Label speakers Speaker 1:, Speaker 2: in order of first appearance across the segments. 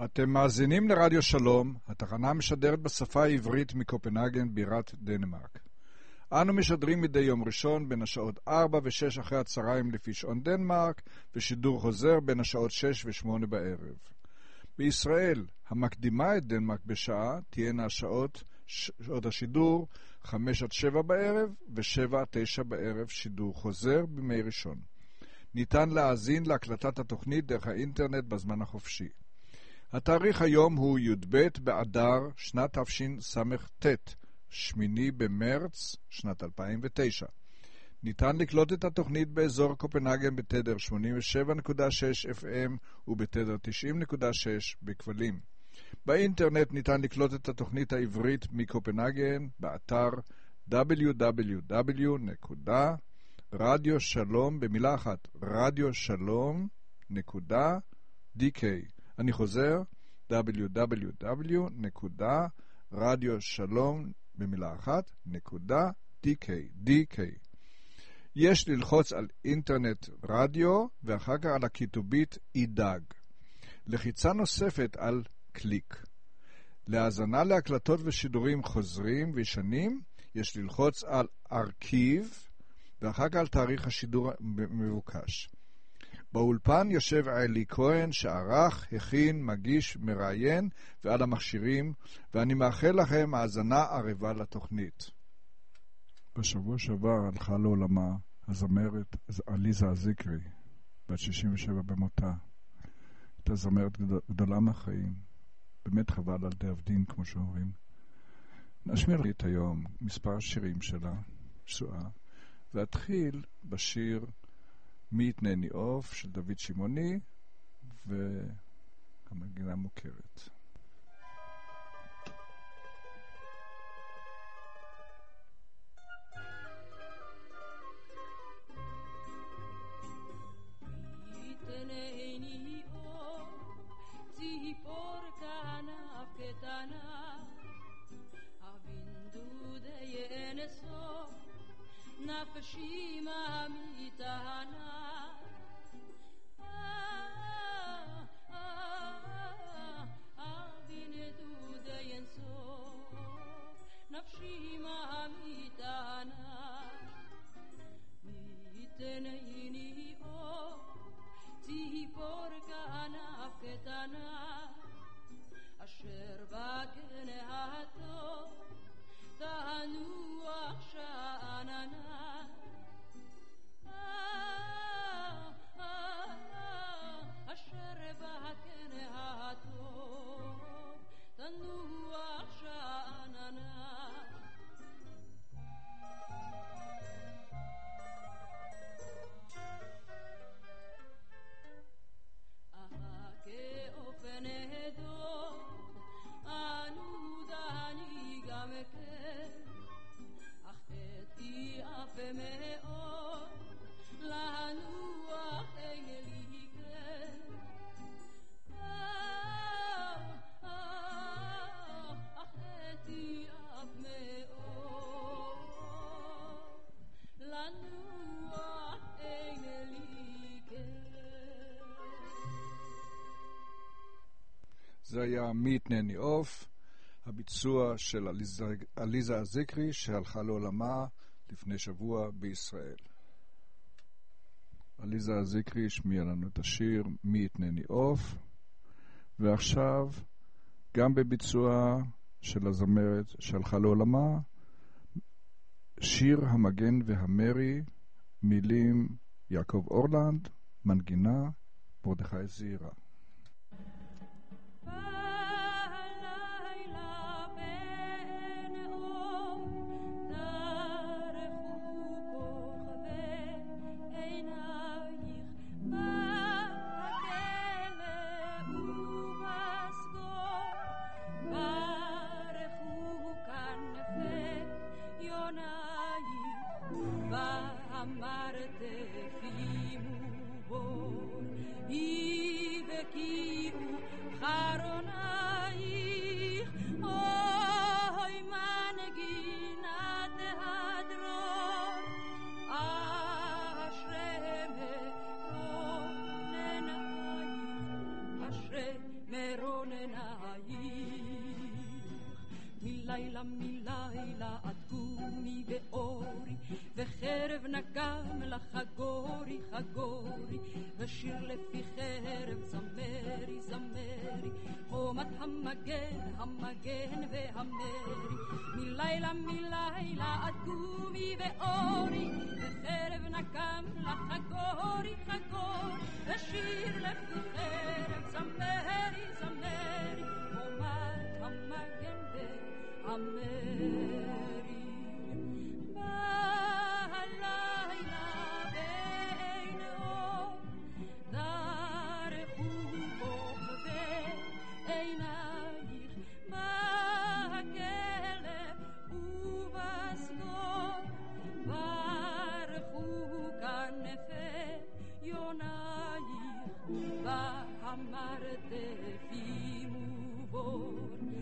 Speaker 1: אתם מאזינים לרדיו שלום, התחנה משדרת בשפה העברית מקופנהגן בירת דנמרק. אנו משדרים מדי יום ראשון בין השעות 4 ו-6 אחרי הצהריים לפי שעון דנמרק, ושידור חוזר בין השעות 6 ו-8 בערב. בישראל, המקדימה את דנמרק בשעה, תהיינה שעות השידור 5 עד 7 בערב ו-7 עד 9 בערב שידור חוזר בימי ראשון. ניתן להאזין להקלטת התוכנית דרך האינטרנט בזמן החופשי. התאריך היום הוא י"ב באדר שנת תשס"ט, 8 במרץ שנת 2009. ניתן לקלוט את התוכנית באזור קופנהגן בתדר 87.6 FM ובתדר 90.6 בכבלים. באינטרנט ניתן לקלוט את התוכנית העברית מקופנהגן באתר www.radioshalom במילה אחת radioshalom.dk. אני חוזר www.radioshalom במילה אחת .dk. יש ללחוץ על אינטרנט רדיו ואחר כך על הכיתובית אידג. לחיצה נוספת על קליק. להאזנה להקלטות ושידורים חוזרים וישנים יש ללחוץ על ארכיב ואחר כך על תאריך השידור מבוקש. באולפן יושב אלי כהן שערך, הכין, מגיש, מראיין ועל המכשירים, ואני מאחל לכם האזנה ערבה לתוכנית. בשבוע שעבר הלכה לעולמה הזמרת עליזה הזיקרי, בת 67 במותה. הייתה זמרת גדולה מהחיים, באמת חבל על דאבדין כמו שאומרים. נשמיע לי את היום מספר שירים שלה, שואה, ואתחיל בשיר מי יתנני עוף של דוד שמעוני, והמנגינה מוכרת.
Speaker 2: יתנני עוף ציפור כנף קטנה אבינדו דיינסו נפשי מאמיתנה אבינדו דיינסו נפשי מאמיתנה יתנני עוף ציפור כנף קטנה אשר בגנהתו תנוח שאננה אשר בגנהתו תנוח שאננה כאופן הדור אנו דני גם כן אך תתי אף מאוד לנוח אין לי כן אך תתי אף מאוד לנוח אין לי כן.
Speaker 1: זה היה מי יתנני עוף, הביצוע של עליזה הזיקרי שהלכה לעולמה לפני שבוע בישראל. עליזה הזיקרי השמיעה לנו את השיר מי יתנני עוף, ועכשיו גם בביצוע של הזמרת שהלכה לעולמה, שיר המגן והמרי, מילים יעקב אורלנד, מנגינה מרדכי זעירא.
Speaker 2: ואמרת פימו בו מלילה מלילה עד גומי ואורי וחרב נגם לחגורי חגורי ושיר לפי חרב זמרי זמרי חומת המגן המגן והמרי מלילה מלילה עד גומי ואורי וחרב נגם לחגורי חגורי ושיר לפי חרב זמרי זמרי חומת המגן והמרי בלילה בין אור דרכו כוכבי עינייך בכלא ובסגור ברחו כנפי יונייך בהמרתפים ובור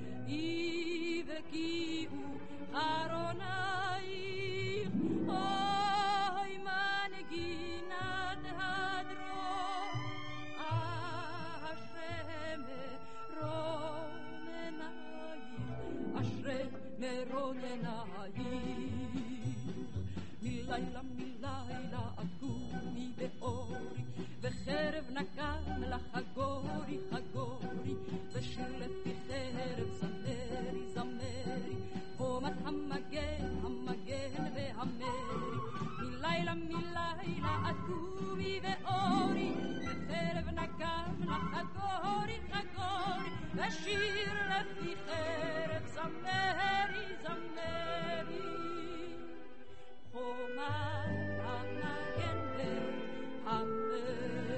Speaker 2: יבקיעו ארונייך אוי מנגינת הדרור אשרי מרון עינייך מלילה מלילה עד גומי ואורי וחרב נגם לחגורי חגורי ושיר לפי חרב זמרי זמרי חומת המגן המגן והמרי מלילה מלילה עד גומי ואורי וחרב נגם לחגורי חגורי ושיר לפי חרב זמרי זמרי חומת המגן והמרי.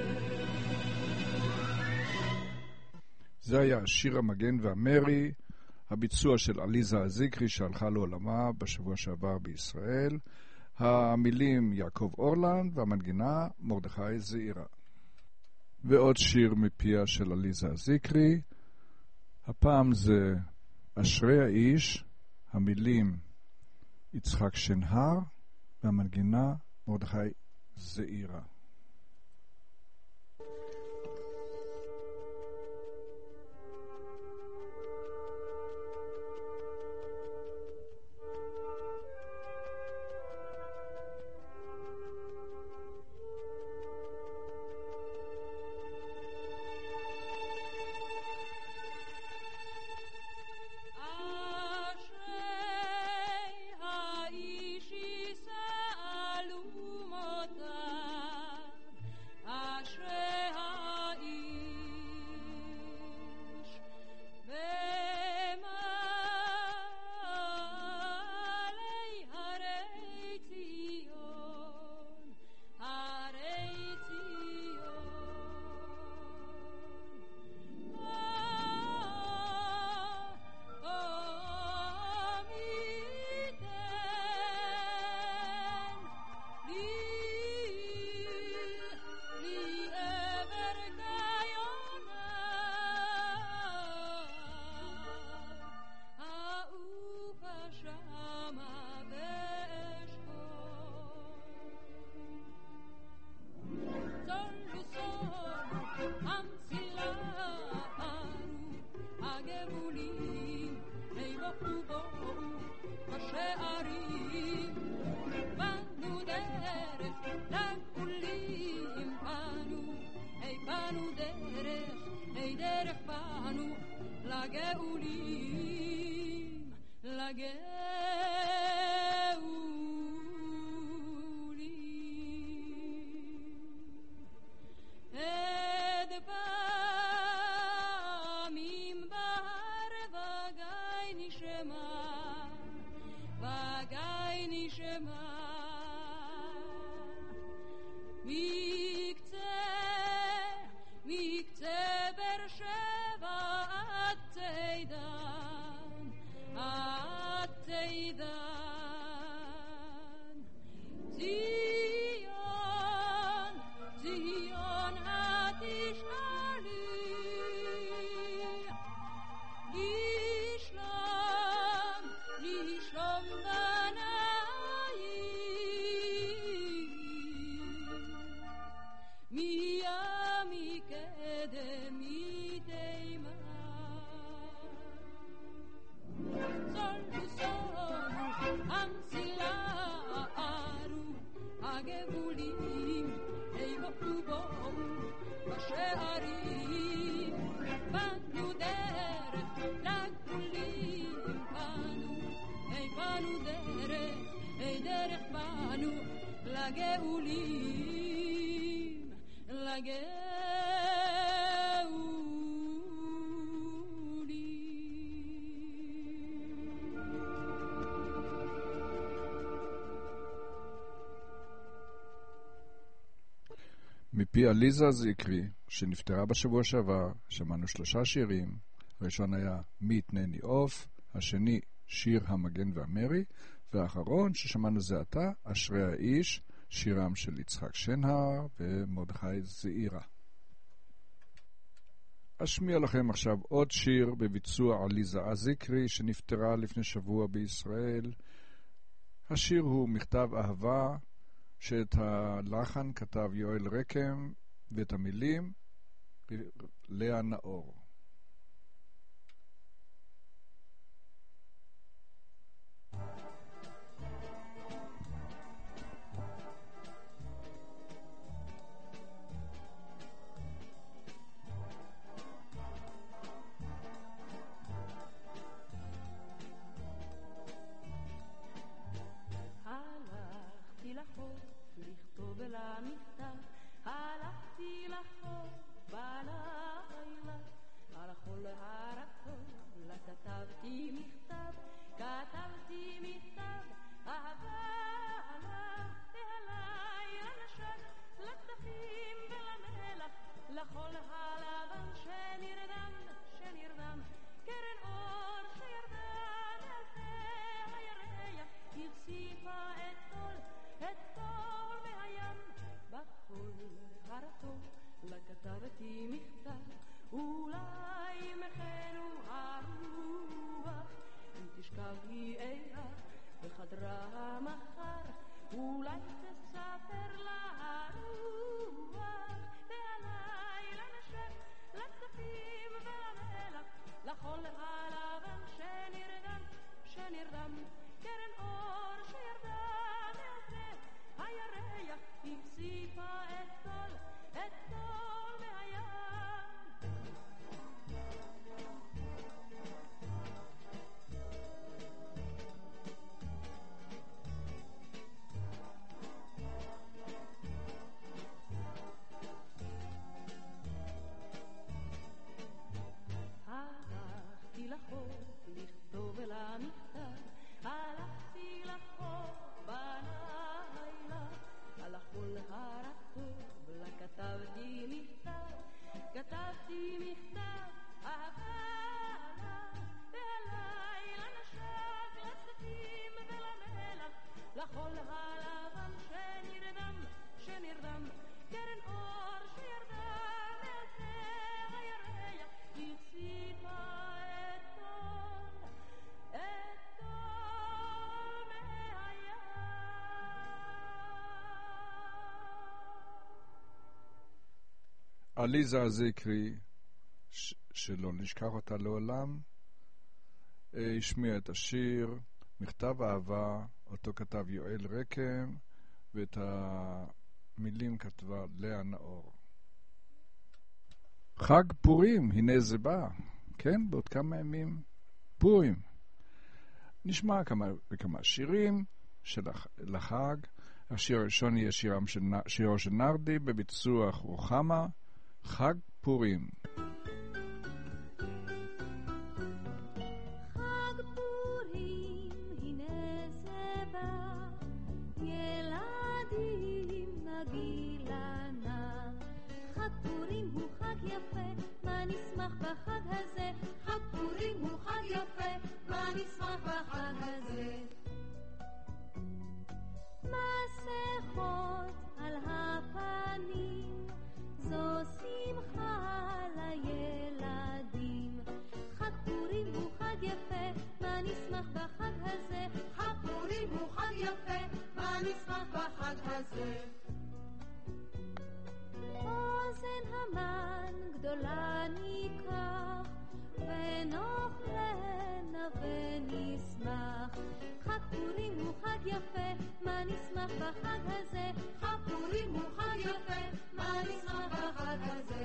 Speaker 1: זה היה שיר המגן והמרי, הביצוע של עליזה הזיקרי שהלכה לעולמה בשבוע שעבר בישראל, המילים יעקב אורלנד והמנגינה מרדכי זעירה. ועוד שיר מפיה של עליזה הזיקרי, הפעם זה אשרי האיש, המילים יצחק שנהר והמנגינה מרדכי זעירה.
Speaker 2: At
Speaker 1: מפי עליזה זיקרי, שנפטרה בשבוע שעבר, שמענו 3 שירים. הראשון היה מי יתנני עוף, השני שיר המגן והמרי, והאחרון ששמענו זה עתה, אשרי האיש, שירם של יצחק שנהר ומרדכי זעירה. אשמיע לכם עכשיו עוד שיר בביצוע עליזה זיקרי, שנפטרה לפני שבוע בישראל. השיר הוא מכתב אהבה, שאת הלחן כתב יואל רקם, ואת המילים לאה נאור.
Speaker 2: הלכתי לחוף בלילה, על החול הרטוב לה כתבתי מכתב, אהבה לה, והלילה נשק לצפים ולמלח, לחול הלבן שנרדם, קרן אור שירדה מעל הירח, הפסיפה את כל מהים. בחול הרטוב לה כתבתי מכתב, אולי מחנו הרוח, אם תשכב היא ערה בחדרה מחר, אולי תספר לה הרוח, והלילה נשק לצפים ולמלח, לחול הלבן שנרדם, קרן אור שירדה מעל הירח, הפסיפה את כל מהים. הלכתי לחוף לכתוב לה מכתב, הלכתי לחוף בלילה, על החול הרטוב לה כתבתי מכתב, אהבה לה, והלילה נשק לצפים ולמלח, לחול הלבן שנרדם, קרן אור שירדה מעל הירח, הפסיפה את כל מהים.
Speaker 1: עליזה זיקרי, שלא נשכח אותה לעולם, השמיע את השיר מכתב אהבה, אותו כתב יואל רקם, ואת המילים כתבה לאה נאור. חג פורים, הנה זה בא, כן? בעוד כמה ימים פורים. נשמע כמה שירים של החג. השיר הראשון יהיה שירו של נרדי בביצוע רוחמה, חג פורים.
Speaker 3: חג פורים, הנה זה בא, ילדים נגילה נא. חג פורים הוא חג יפה, מה נשמח בחג הזה? חג פורים הוא חג יפה, מה נשמח בחג הזה? מסכות על הפנים, זו שמחה לילדים. חג פורים הוא חג יפה, מה נשמח בחג הזה? חג פורים הוא חג יפה, מה נשמח בחג הזה? אוזן המן גדולה ניקח, ונאכלנה ונשמח. חג פורים הוא חג יפה, מה נשמח בחג הזה? חג פורים הוא חג יפה, מה נשמח בחג הזה?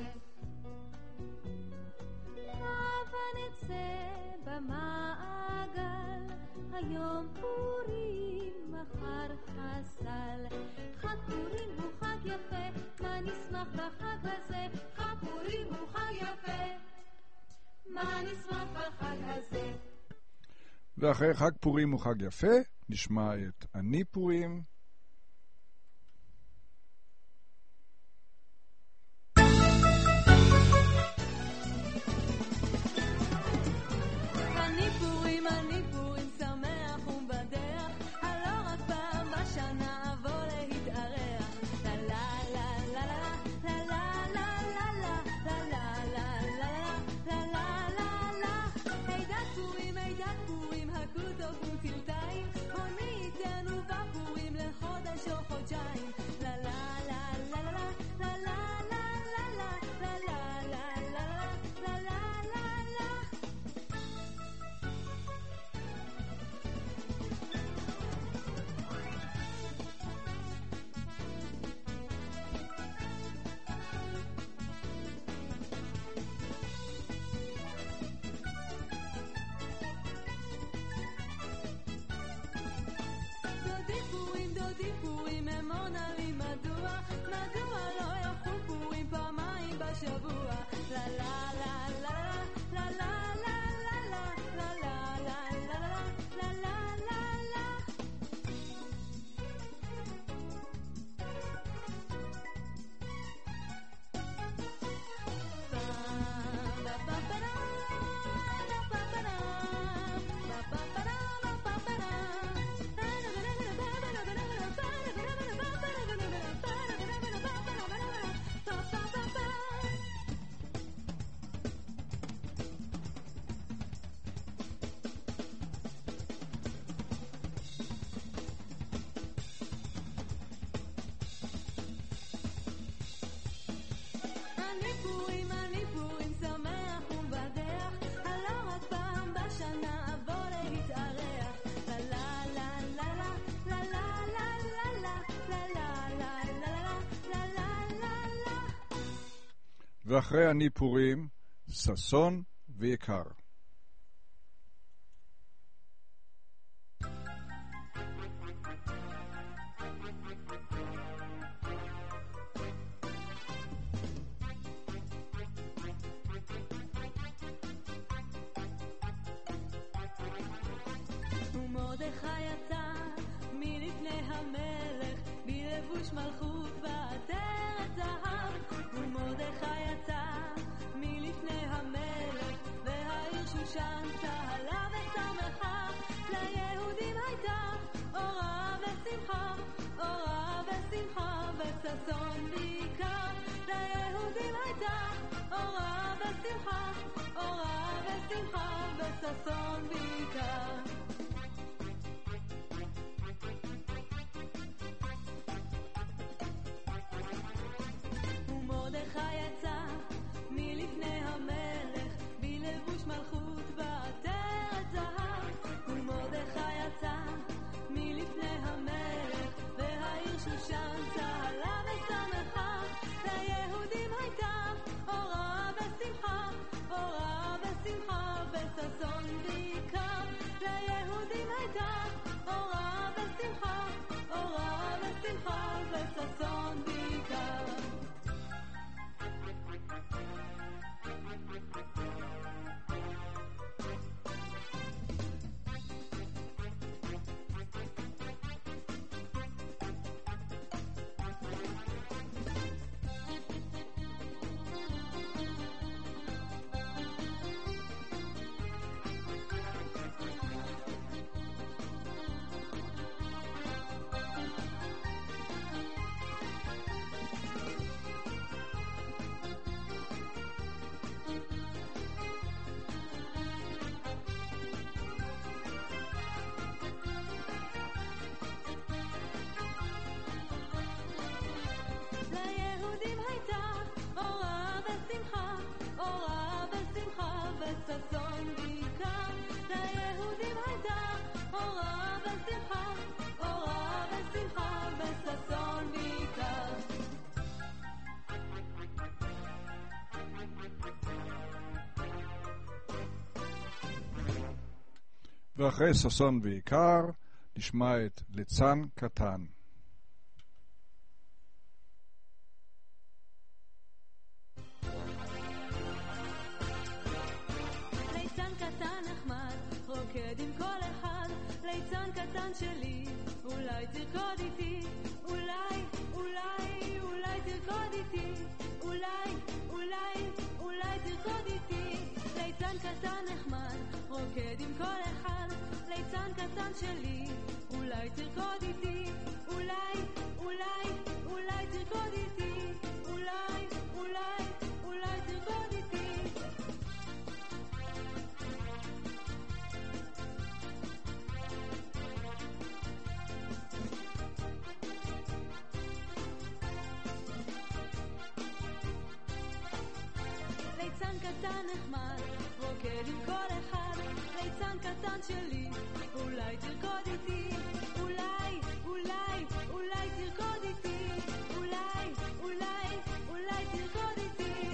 Speaker 3: הבה נצא במעגל, היום פורים מחר חסל. חג פורים הוא חג יפה, מה נשמח בחג הזה? חג פורים הוא חג יפה, מה נשמח בחג הזה?
Speaker 1: ואחרי חג פורים הוא חג יפה, נשמע את אני פורים.
Speaker 2: אמונה לי מדוע לא יחול פורים פעמיים בשבוע. לה לה לה לה לה לה לה לה לה לה לה לה לה לה לה. אני פורים שמח ומבדח, הלא רק פעם בשנה אבוא להתארח. לה לה לה לה לה לה לה לה לה לה לה לה לה לה לה.
Speaker 1: ואחרי אני פורים, ששון ויקר.
Speaker 2: ומרדכי יצא מלפני המלך בלבוש מלכות ועטרת זהב. ומרדכי יצא מלפני המלך והעיר שושן צהלה ושמחה. ליהודים הייתה אורה ושמחה, אורה ושמחה וששון ויקר. ליהודים הייתה אורה ושמחה, אורה ושמחה וששון ויקר. ומרדכי יצא מלפני המלך בלבוש מלכות ועטרת זהב. ומרדכי יצא מלפני המלך והעיר שושן צהלה ושמחה. ליהודים הייתה אורה ושמחה, אורה ושמחה וששון ויקר. ליהודים הייתה אורה ושמחה, אורה ושמחה וששון ויקר. ליהודים הייתה אורה ושמחה, אורה ושמחה וששון ויקר. ליהודים הייתה אורה ושמחה, אורה ושמחה וששון ויקר.
Speaker 1: ואחרי ששון ויקר נשמע את ליצן קטן.
Speaker 2: ליצן קטן נחמד רוקד עם כל אחד. ליצן קטן שלי אולי תרקוד איתי, אולי אולי אולי תרקוד איתי, אולי אולי אולי תרקוד איתי. ליצן קטן נחמד רוקד עם כל אחד. ליצן קטן שלי אולי תרקוד איתי, אולי אולי אולי תרקוד איתי, אולי אולי אולי תרקוד איתי. ליצן קטן נחמד רוקד עם כל אחד. ליצן קטן שלי אולי תרקוד איתי, אולי אולי אולי תרקוד איתי, אולי אולי אולי תרקוד איתי.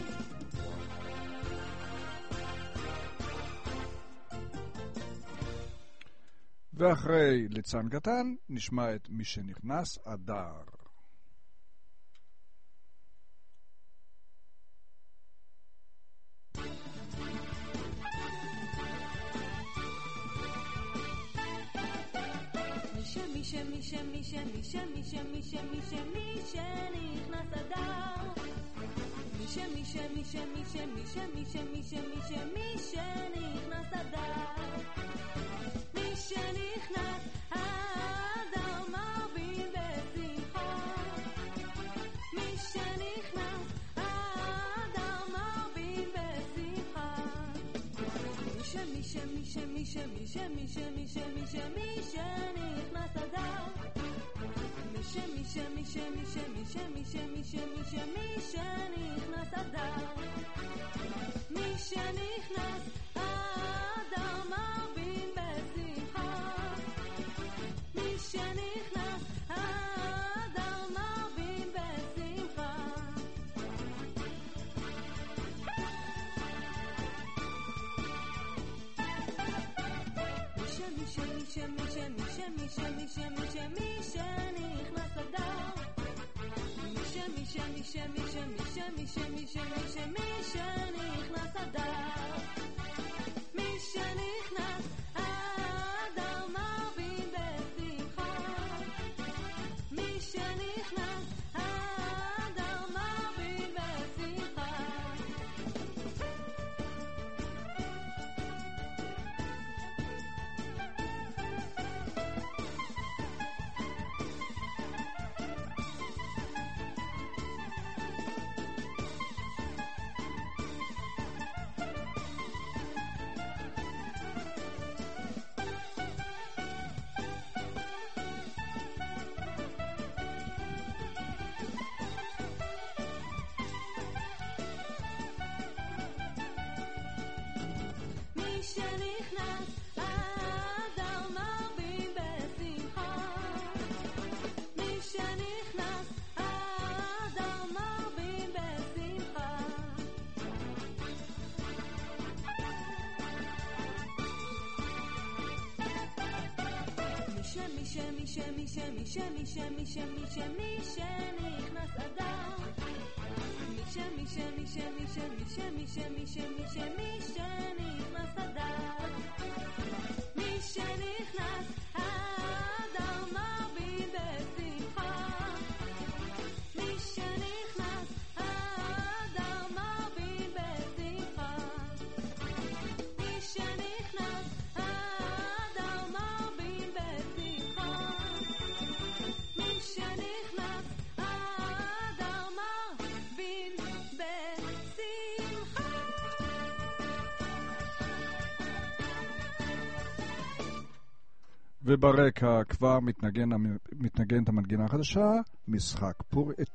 Speaker 1: ואחרי ליצן קטן נשמע את מי שנכנס אדר. וברקע כבר מתנגנת המנגינה החדשה, משחק פור את...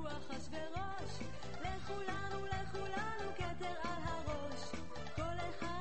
Speaker 2: לכולנו כתר על הראש, כל אחד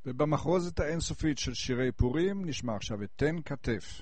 Speaker 1: ובמחרוזת האינסופית של שירי פורים נשמע עכשיו את תן כתף.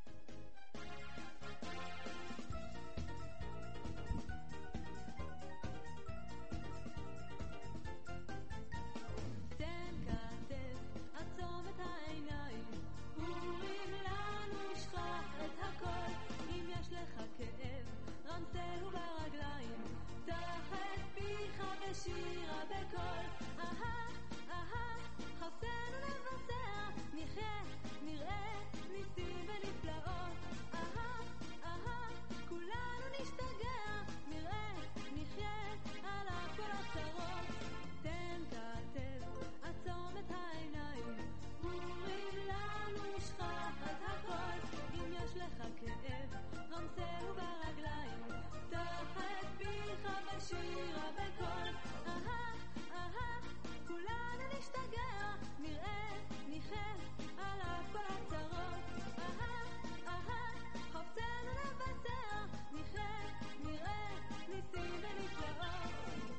Speaker 2: שירה בקול, אהה, אהה, חפשנו לבצע, נחיה, נראה, ניסים ונפלאות, אהה, אהה, כולנו נשתגע, נראה, נחיה, על הכל הצרות, תן כתף, עצום את העיניים, פורים לנו שכח את הכל, אם יש לך כאב, רמסהו ברגליים, תחת פיך בשירה בקול, אהה, אהה, כולנו נשתגע, נראה, נחיה, על הכל הצרות, אהה, אהה, חפשנו לבצע, נחיה, נראה, ניסים ונפלאות.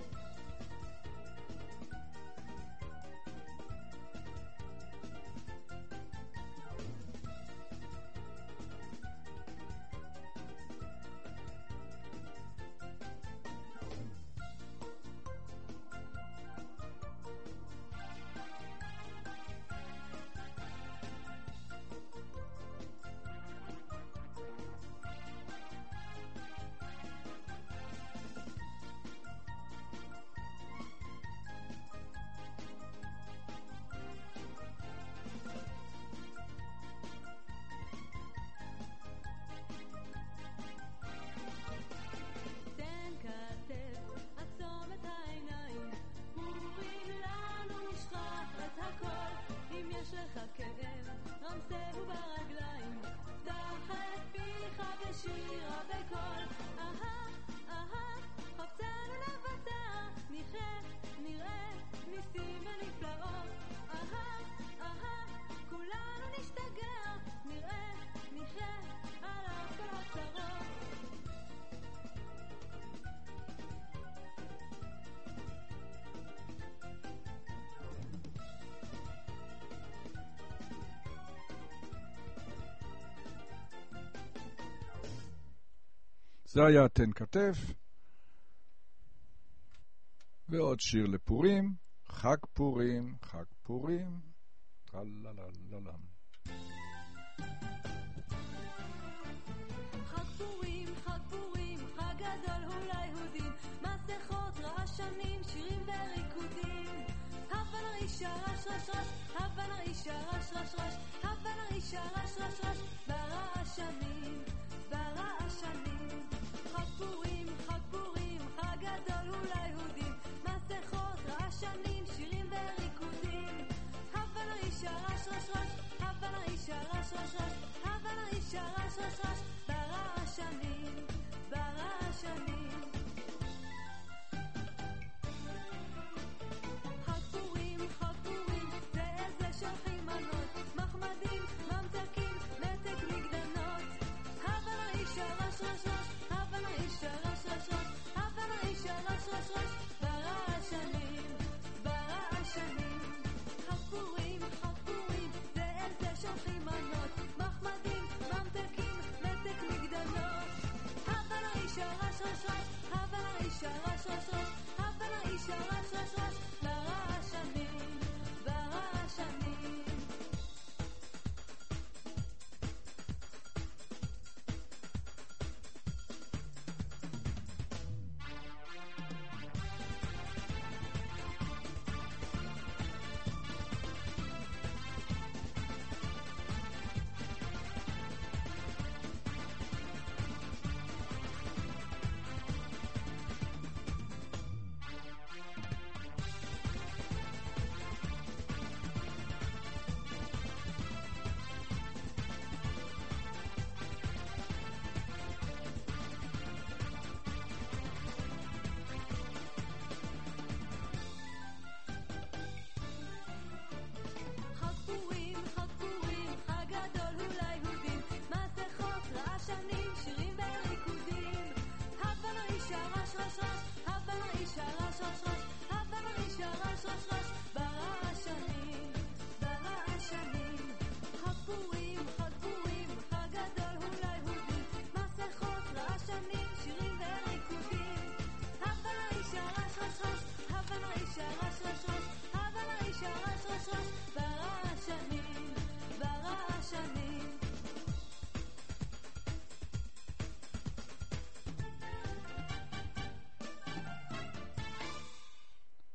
Speaker 2: יש לך כאב, רמסהו ברגליים, פתח את פיך ושירה בקול, אהה, אהה, חפשנו לבצע, נחיה, נראה, ניסים ונפלאות, אהה, אהה, כולנו נשתגע, נראה, נחיה, על הכל הצרות.
Speaker 1: זה היה תן כתף, ועוד שיר לפורים, חג פורים, חג פורים, טלללללם.
Speaker 2: חג פורים, חג פורים, חג גדול הוא ליהודים, מסכות, רעשנים, שירים וריקודים. הבן האישה רש רש רש, הבן האישה רש רש רש, הבן האישה רש רש רש, ברעשנים, ברעשנים. חג פורים, חג פורים, חג גדול הוא ליהודים, מסכות, רעשנים, שירים וריקודים. הבן האישה רש רש רש, הבן האישה רש רש רש, הבן האישה רש רש רש, ברעשנים, ברעשנים. חג פורים, חג פורים, זה איזה שולחים מנות, מחמדים, ממתקים, מתק מגדנות. הבן האישה רש רש רש, הבן האישה רש רש רש, הבן האישה רש רש רש, ברעשנים, ברעשנים. חג פורים, חג פורים, זה איזה שולחים מנות, מחמדים, ממתקים, מתק מגדנות. הבן האישה רש רש רש, הבן האישה רש רש רש, הבן האישה רש רש רש, ברעשנים, ברעשנים. חג פורים, חג פורים, חג גדול הוא ליהודים, מסכות, רעשנים, שירים וריקודים. הבן האישה רש רש רש, הבן האישה רש רש רש, הבן האישה רש רש רש, ברעשנים,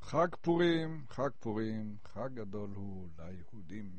Speaker 1: חג פורים, חג פורים, חג גדול הוא ליהודים.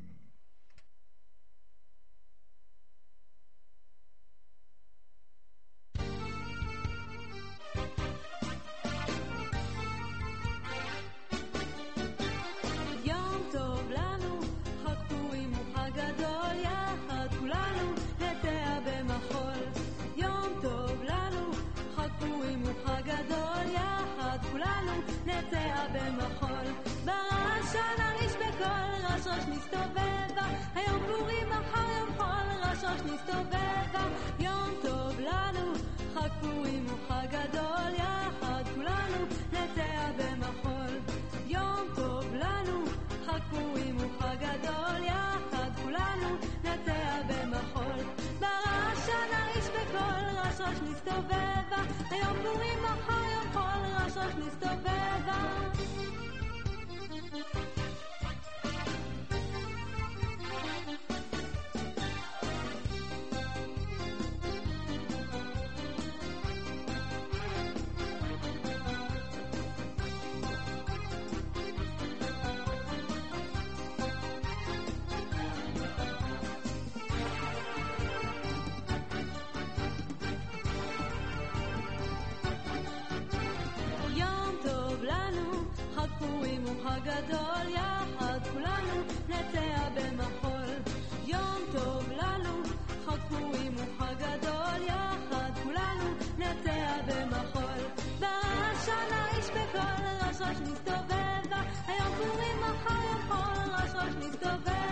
Speaker 2: יום טוב לנו, חג פורים הוא חג גדול, יחד כולנו נטע במחול. יום טוב לנו, חג פורים הוא חג גדול, יחד כולנו נטע במחול. ברעש נרעיש בקול, רש רש נסתובבה, היום פורים מחר יום חול, רש רש נסתובבה. יום טוב לנו, חג פורים הוא חג גדול, יחד כולנו נטע במחול. יום טוב לנו, חג פורים הוא חג גדול, יחד כולנו נטע במחול. ברעש נרעיש בקול, רש רש נסתובבה, היום פורים מחר יום חול, רש רש נסתובבה. חג גדול, יחד כולנו נטע במחול. יום טוב לנו, חג פורים הוא חג גדול, יחד כולנו נטע במחול. ברעש נרעיש בקול, רש רש נסתובבה, היום פורים מחר יום חול, רש רש נסתובבה.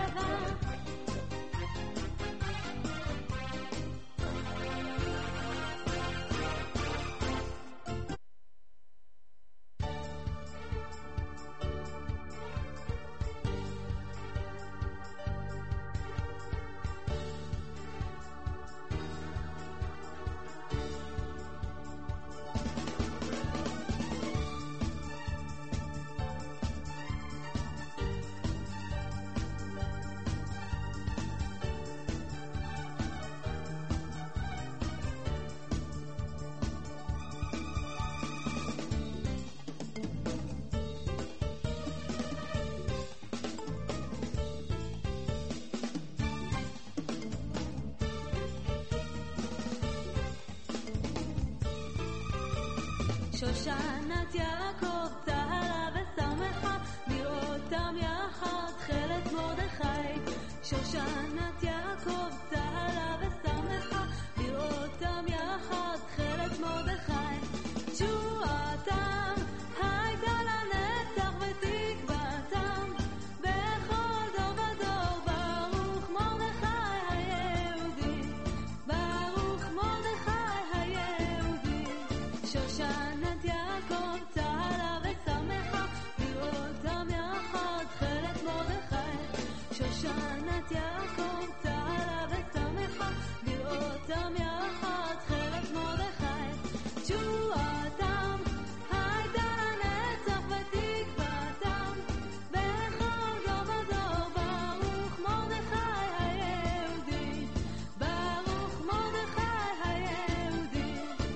Speaker 2: שושנת יעקב צהלה ושמחה, לראותם יחד תכלת מרדכי. שושנת יעקב צהלה ושמחה, לראותם יחד תכלת מרדכי. תשועתם הייתה לנצח ותקוותם בכל דור ודור. ברוך מרדכי היהודי, ברוך מרדכי היהודי. שושנת יעקב צהלה ושמחה, לראותם יחד תכלת מרדכי. שושנת יעקב צהלה ושמחה, לראותם יחד תכלת מרדכי. תשועתם הייתה לנצח ותקוותם בכל דור ודור. ברוך מרדכי היהודי, ברוך מרדכי היהודי.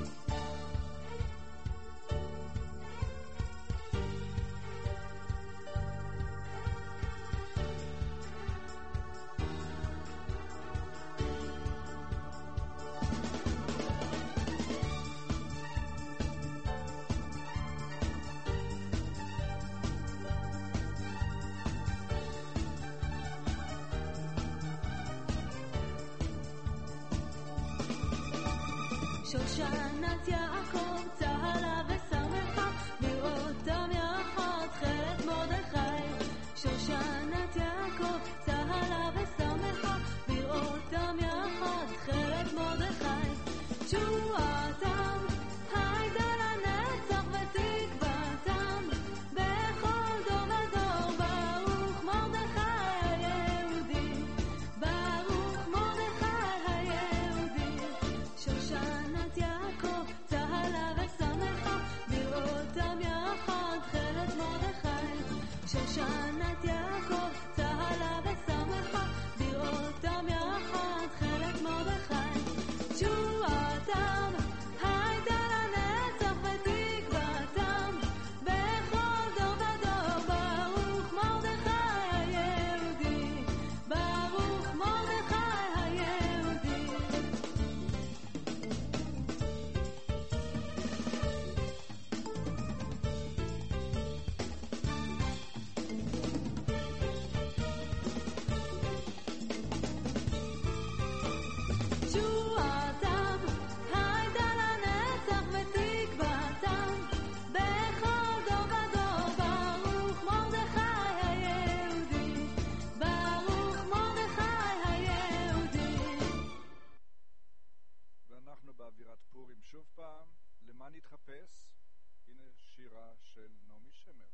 Speaker 2: שושנת יעקב צהלה ושמחה, לראותם יחד תכלת מרדכי. שושנת יעקב צהלה ושמחה, לראותם יחד תכלת מרדכי. תשועתם הייתה לנצח ותקוותם בכל דור ודור. ברוך מרדכי היהודי, ברוך מרדכי היהודי. שושנת יעקב צהלה
Speaker 1: הנה שירה של נעמי שמר.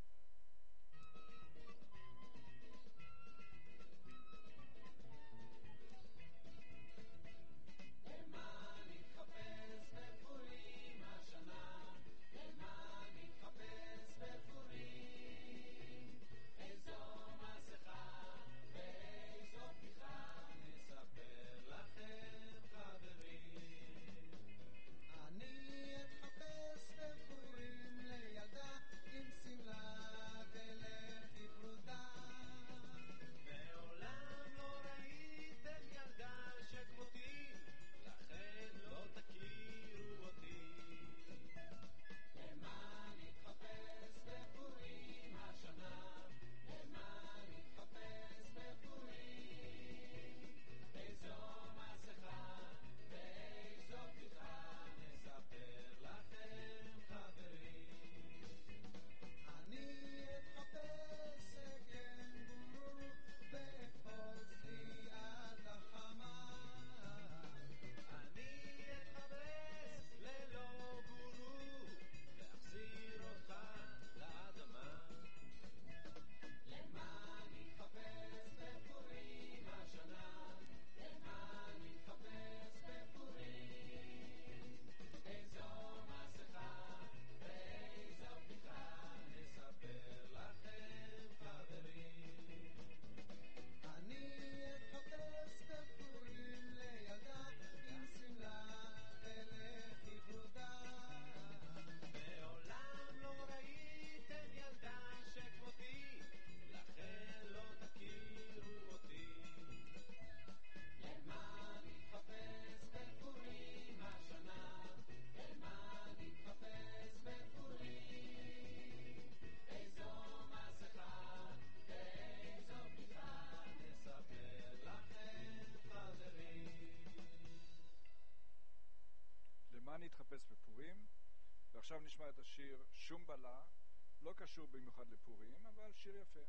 Speaker 1: נתחפש בפורים, ועכשיו נשמע את השיר שום בלה, לא קשור במיוחד לפורים, אבל שיר יפה.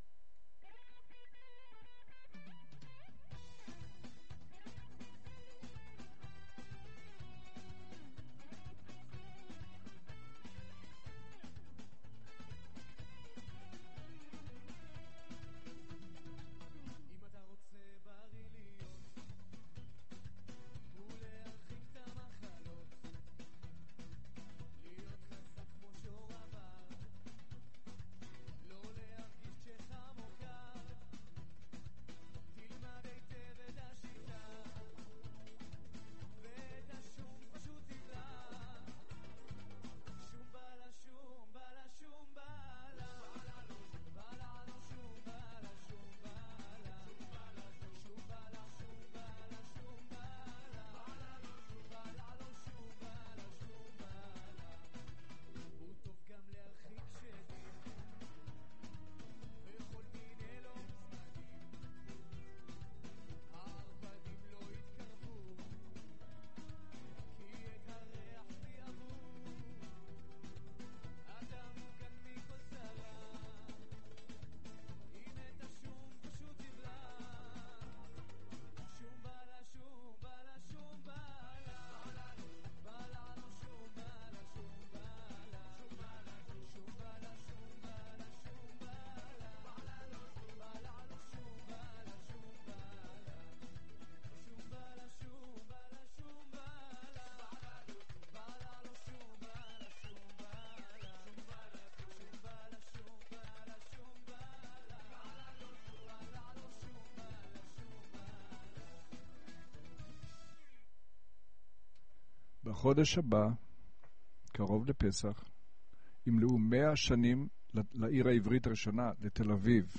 Speaker 1: בחודש הבא, קרוב לפסח, ימלאו 100 שנים לעיר העברית הראשונה, לתל אביב.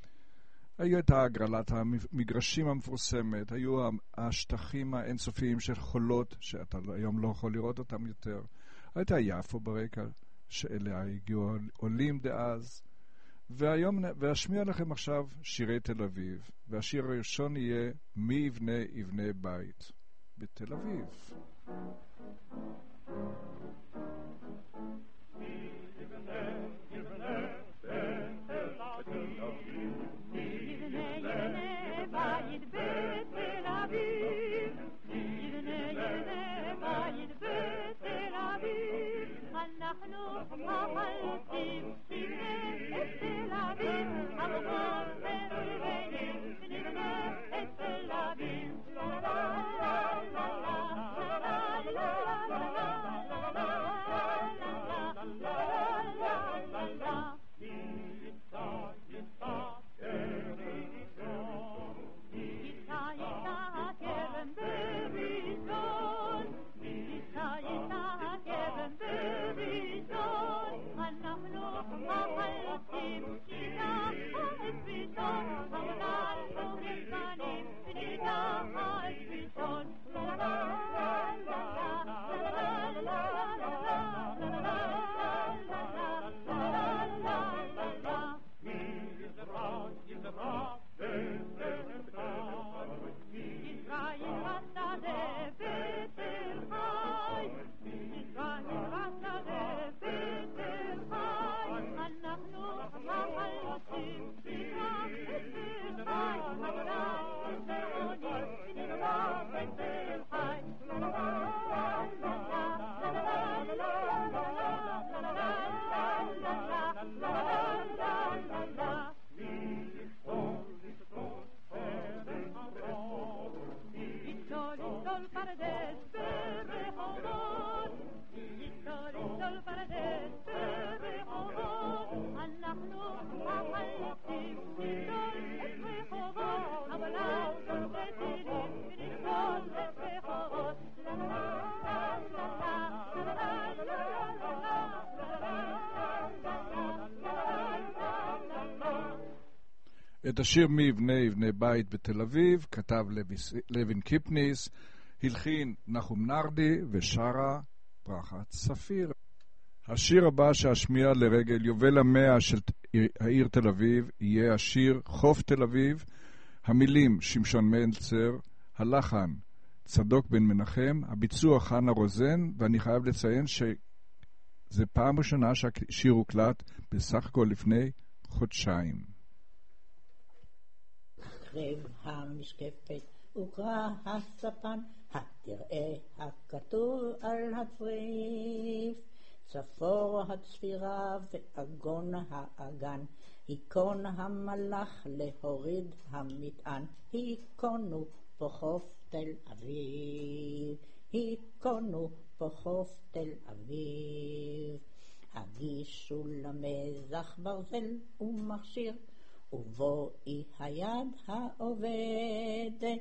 Speaker 1: הייתה הגרלת המגרשים המפורסמת, היו השטחים האינסופיים של חולות, שאתה היום לא יכול לראות אותם יותר. הייתה יפו ברקע, שאליה הגיעו עולים דאז. ואשמיע לכם עכשיו שירי תל אביב, והשיר הראשון יהיה מי יבנה בית בתל אביב.
Speaker 3: אנחנו
Speaker 4: החלוצים, נבנה את תל אביב, ארמון ורבעים, נבנה את תל אביב. לה לה לה לה לה לה לה
Speaker 1: את השיר מבני יבני בית בתל אביב כתב לוין קיפניס, הלחין נחום נרדי ושרה ברכה צפיר. השיר הבא שאשמיע לרגל יובל המאה של העיר תל אביב יהיה השיר חוף תל אביב, המילים שמשון מלצר, הלחן צדוק בן מנחם, הביצוע חנה רוזן, ואני חייב לציין שזה פעם ראשונה שהשיר הוקלט בסך הכל לפני חודשיים.
Speaker 5: קרב המשקפת וקרא הספן, התראה הכתוב על הצריף, צפור הצפירה ואגון האגן, היכון המלאך להוריד המטען, היכונו פה חוף תל אביב, היכונו פה חוף תל אביב. הגישו למזח ברזל ומכשיר, ובואי היד העובדת,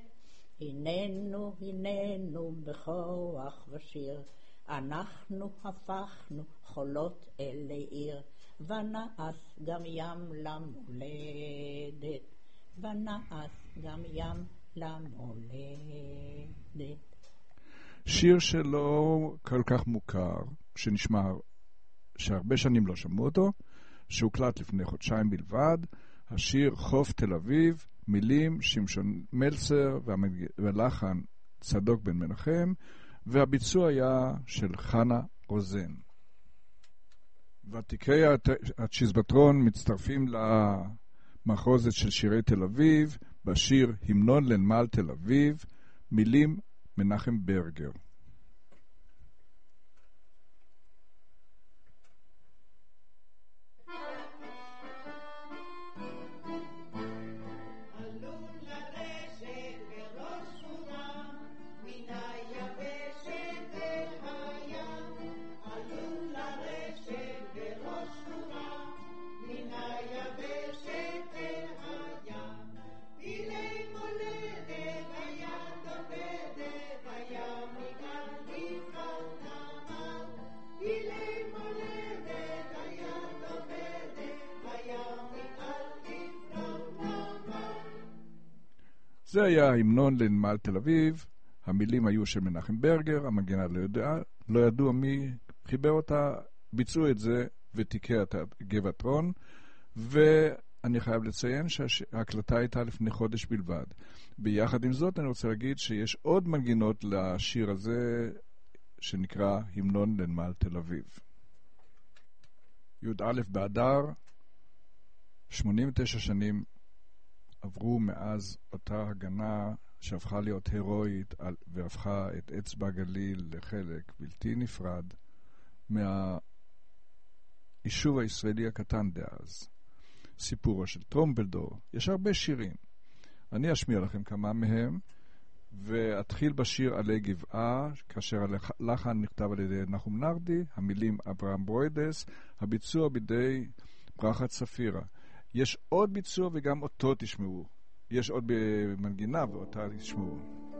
Speaker 5: הננו בכוח ושיר, אנחנו הפכנו חולות אלי עיר, ונעש גם ים למולדת, ונעש גם ים למולדת.
Speaker 1: שיר שלא כל כך מוכר, שנשמע שהרבה שנים לא שמעו אותו, שהוקלט לפני חודשיים בלבד, השיר חוף תל אביב, מילים שמשון מלצר והלחן צדוק בן מנחם, והביצוע היה של חנה רוזן. ותיקי הצ'יזבטרון מצטרפים למחרוזת של שירי תל אביב בשיר המנון לנמל תל אביב, מילים מנחם ברגר. זה היה המנון לנמל תל אביב, המילים היו של מנחם ברגר, המנגינה לא ידוע מי חיבר אותה, ביצעו את זה ותיקי גבעתרון, ואני חייב לציין שההקלטה הייתה לפני חודש בלבד. ביחד עם זאת אני רוצה להגיד שיש עוד מנגינות לשיר הזה שנקרא המנון לנמל תל אביב. י"א באדר, 89 שנים עברו מאז אותה הגנה שהפכה להיות הירואית והפכה את אצבע הגליל לחלק בלתי נפרד היישוב הישראלי הקטן דאז. סיפורו של טרומפלדור. יש הרבה שירים. אני אשמיע לכם כמה מהם, ואתחיל בשיר עלי גבעה, כאשר הלחן נכתב על ידי נחום נרדי, המילים אברהם ברוידס, הביצוע בידי ברכה צפירה. יש עוד ביצוע וגם אותו תשמעו. יש עוד במנגינה ואותה תשמעו.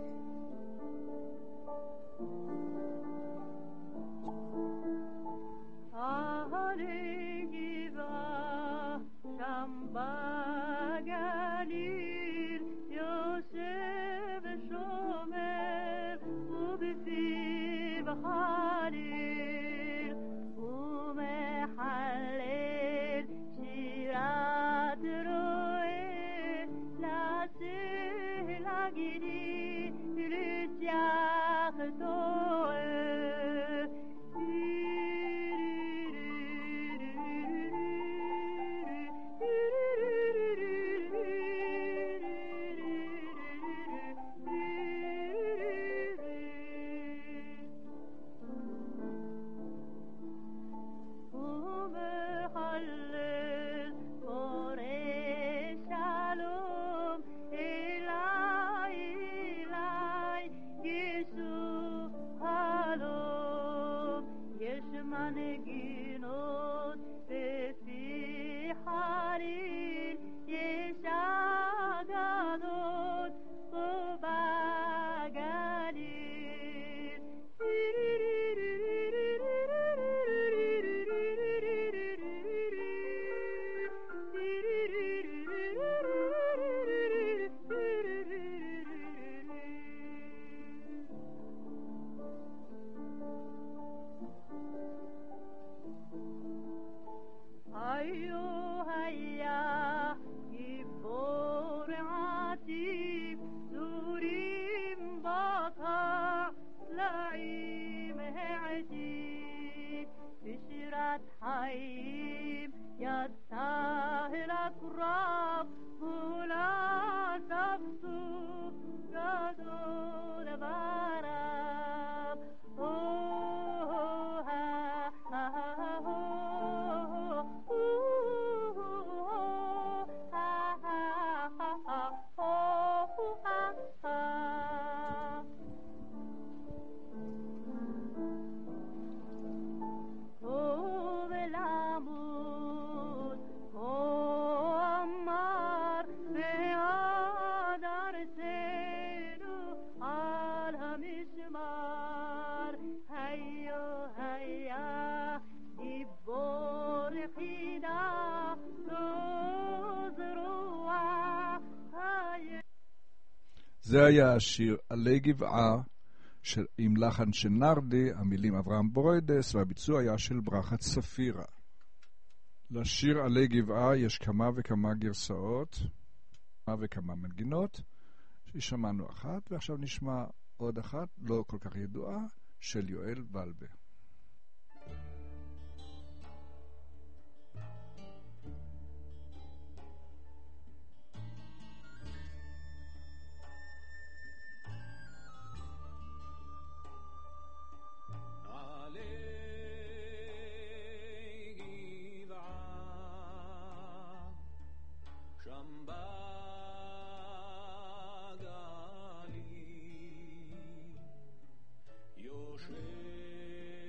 Speaker 4: עלי גבעה שם בגליל יושב ושומר ובפיו חליל ומחלל שירת רועה לצל הגידי לצח טועה מנגינות בפי חליל יש אגדות פה בגליל היו היה גיבור עתיק זורים בקע סלעים העתיק בשירת חיים יצא אל הקרב מול הספסוף גדול ברב
Speaker 1: זה היה השיר עלי גבעה עם לחן של נרדי, המילים אברהם ברוידס, והביצוע היה של ברכה צפירה. לשיר עלי גבעה יש כמה וכמה גרסאות, כמה וכמה מנגינות, ששמענו אחת, ועכשיו נשמע עוד אחת, לא כל כך ידועה, של יואל ולבה.
Speaker 6: יושב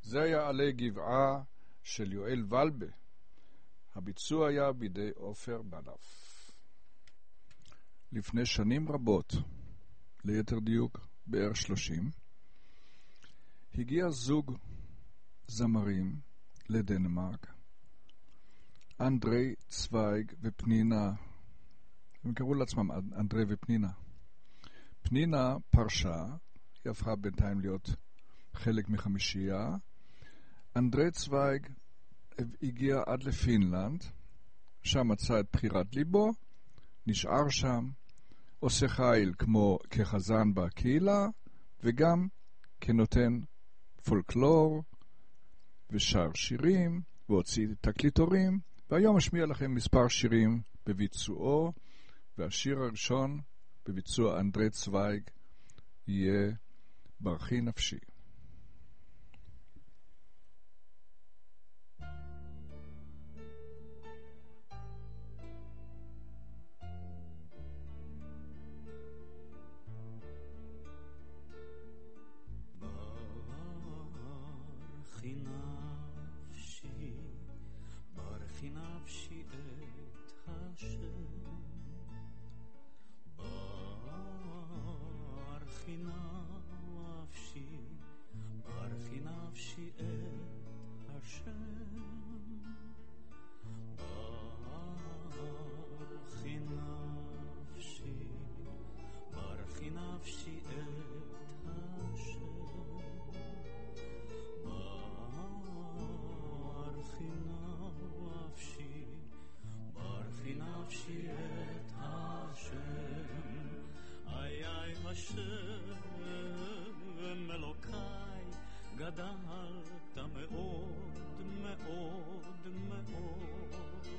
Speaker 1: זה היה עלי גבעה של יואל ולבה. הביצוע היה בידי עופר בלף. לפני שנים רבות, ליתר דיוק בערך 30, הגיע זוג זמרים לדנמרק, אנדרי צוויג ופנינה. הם קראו לעצמם אנדרי ופנינה. פנינה פרשה, היא הפכה בינתיים להיות חלק מחמישייה. אנדרי צוויג הגיע עד לפינלנד, שם מצא את בחירת ליבו, נשאר שם, עושה חיל כמו כחזן בקהילה, וגם כנותן פולקלור, ושר שירים, והוציא תקליטורים, והיום אשמיע לכם מספר שירים בביצועו, והשיר הראשון בביצוע אנדרי צוויג יהיה ברכי נפשי.
Speaker 6: ברכי נפשי את השם, ברכי נפשי, ברכי נפשי את השם, ברכי נפשי, ברכי נפשי את השם, ברכי נפשי את השם, איי איי השם אלוקיי, גדלת מאוד מאוד מאוד,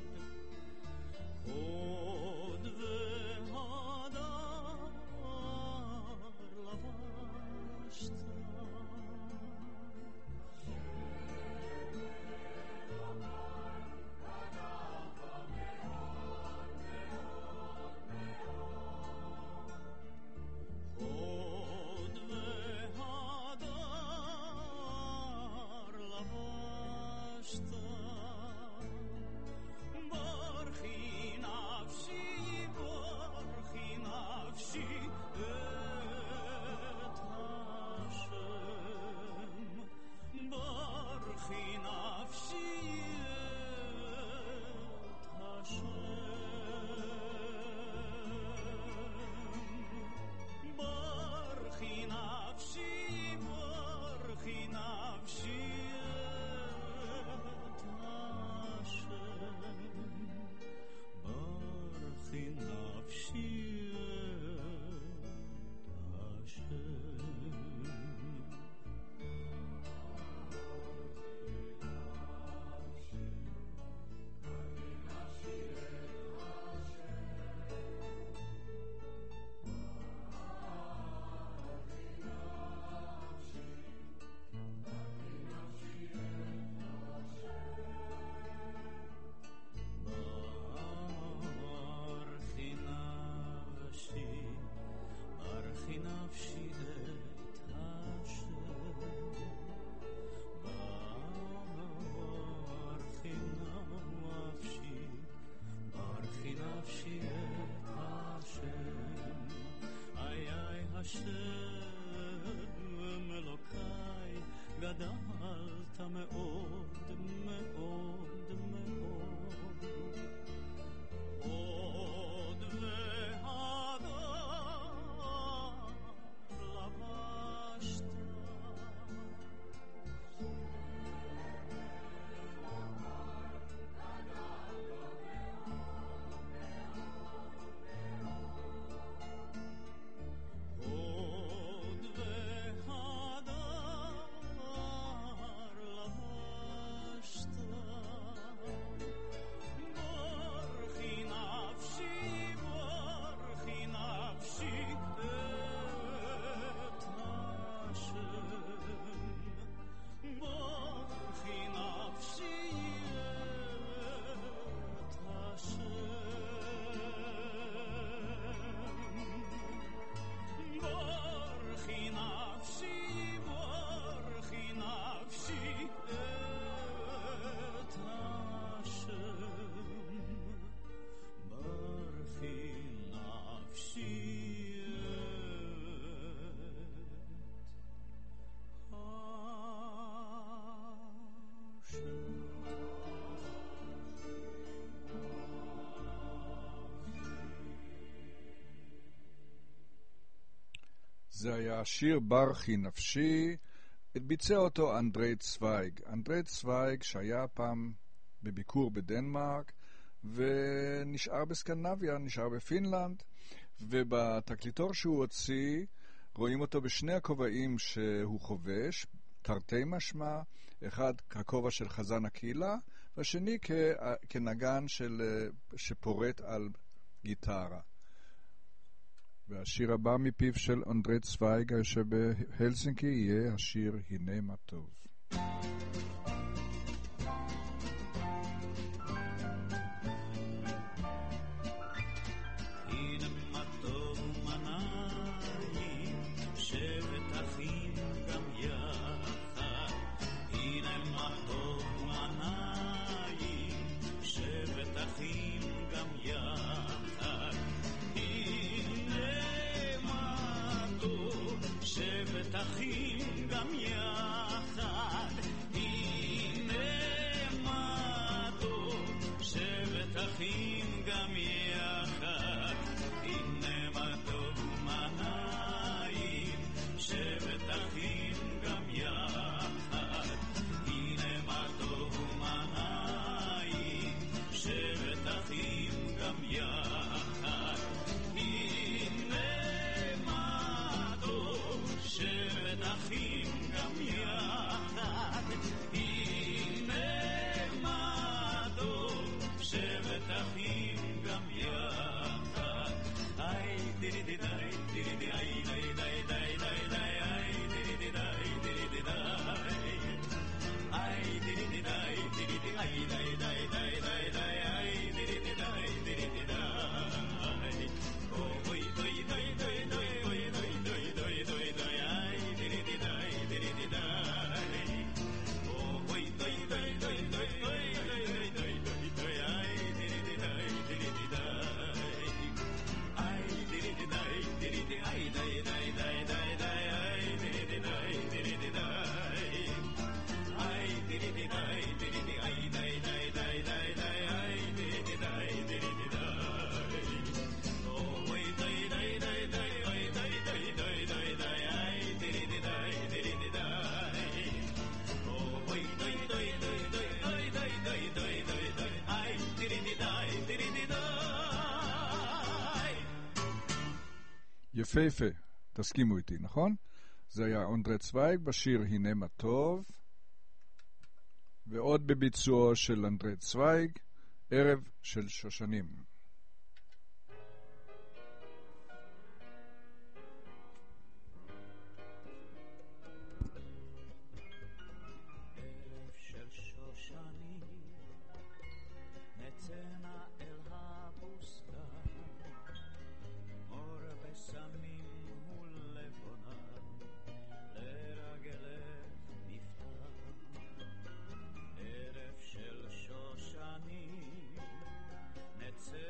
Speaker 6: עוד והדר לבשת, גדלת מאוד מאוד מאוד, עוד והדר לבשת, עוד והדר לבשת,
Speaker 1: זה היה שיר ברכי נפשי, ביצע אותו אנדרי צוויג. אנדרי צוויג שהיה פעם בביקור בדנמרק, ונשאר בסקנדינביה, נשאר בפינלנד, ובתקליטור שהוא הוציא, רואים אותו בשני הכובעים שהוא חובש, תרתי משמע, אחד ככובע של חזן הקהילה, והשני כנגן שפורט על גיטרה. והשיר הבא מפיו של אנדרי צוויג היושב בהלסינקי יהיה השיר הנה מה טוב.
Speaker 6: אחים גם יחד, הנה מה טוב, שבט אחים גם יחד, הנה מה טוב מה נעים, שבט אחים גם יחד, הנה מה טוב מה נעים, שבט אחים גם יחד, הנה מה טוב, שבט אחים גם יחד, הנה מה טוב, שבט אחים גם יחד. איי דידי דידי דידי איי דידי דידי דידי איי דידי דידי דידי איי דידי דידי דידי איי דידי דידי דידי איי דידי דידי דידי אוי דוי דוי דוי דוי דוי דוי דוי דוי איי דידי דידי דידי אוי דוי דוי דוי דוי דוי דוי דוי איי דידי דידי דידי איי דידי דידי דידי איי דידי דידי דידי איי דידי דידי דידי איי דידי דידי דידי איי דידי דידי דידי איי דידי דידי דידי אוי דיי דיי דיי דיי אוי דיי דיי דיי דיי דיי איי דידי דידי דידי אוי דיי דיי דיי דיי דיי דיי דיי דיי איי דידי דידי דידי
Speaker 1: יפהפה, תסכימו איתי, נכון? זה היה אנדרי צוויג בשיר הנה מה טוב, ועוד בביצועו של אנדרי צוויג, ערב של שושנים.
Speaker 6: ערב של שושנים, נצאנה אל הבוסתן, אור בשמים הוא לבונה, לרגלך נפתח. ערב של שושנים, נצא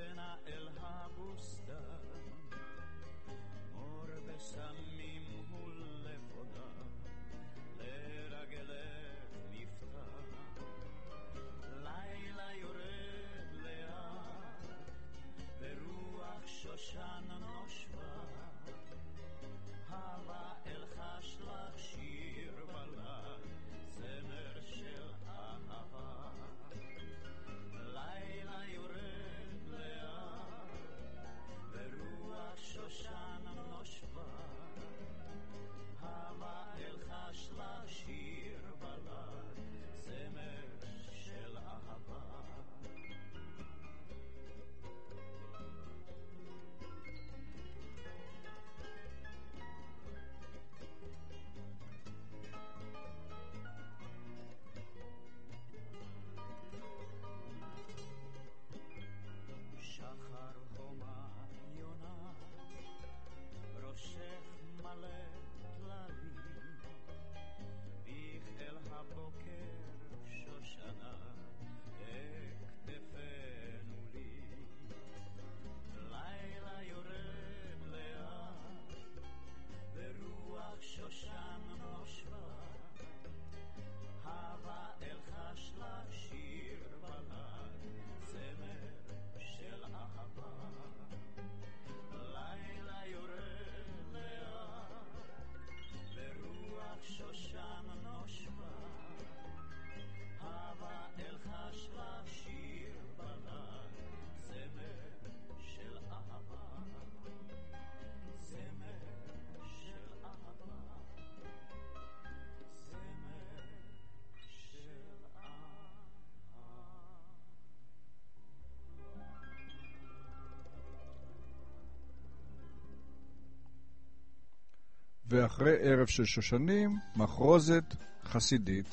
Speaker 1: ואחרי ערב של שושנים, מחרוזת חסידית.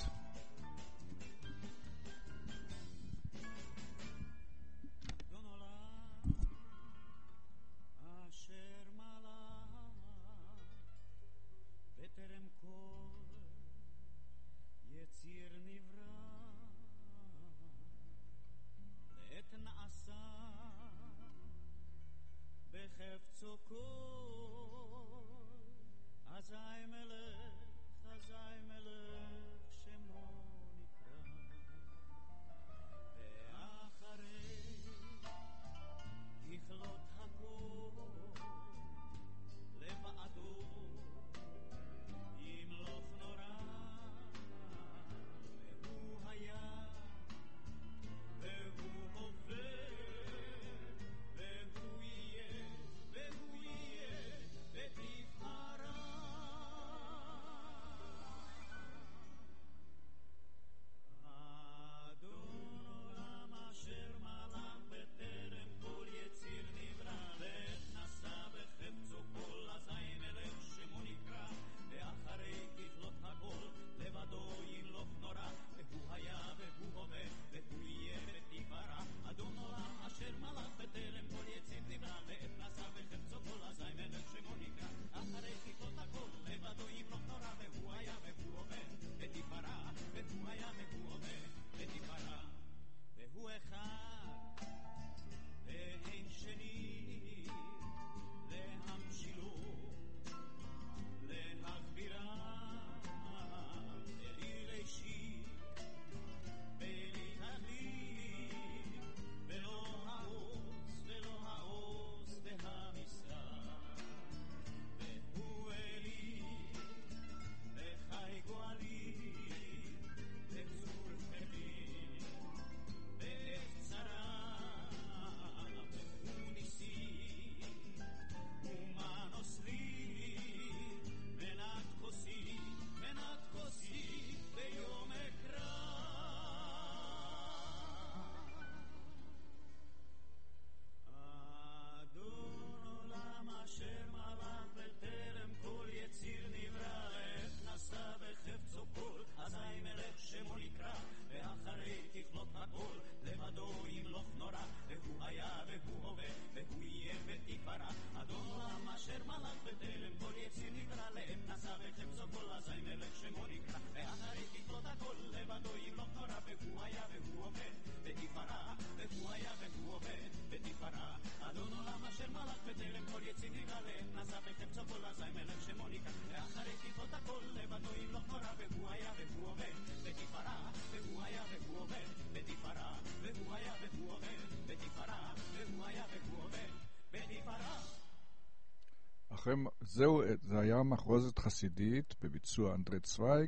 Speaker 1: זה היה מחרוזת חסידית בביצוע אנדרי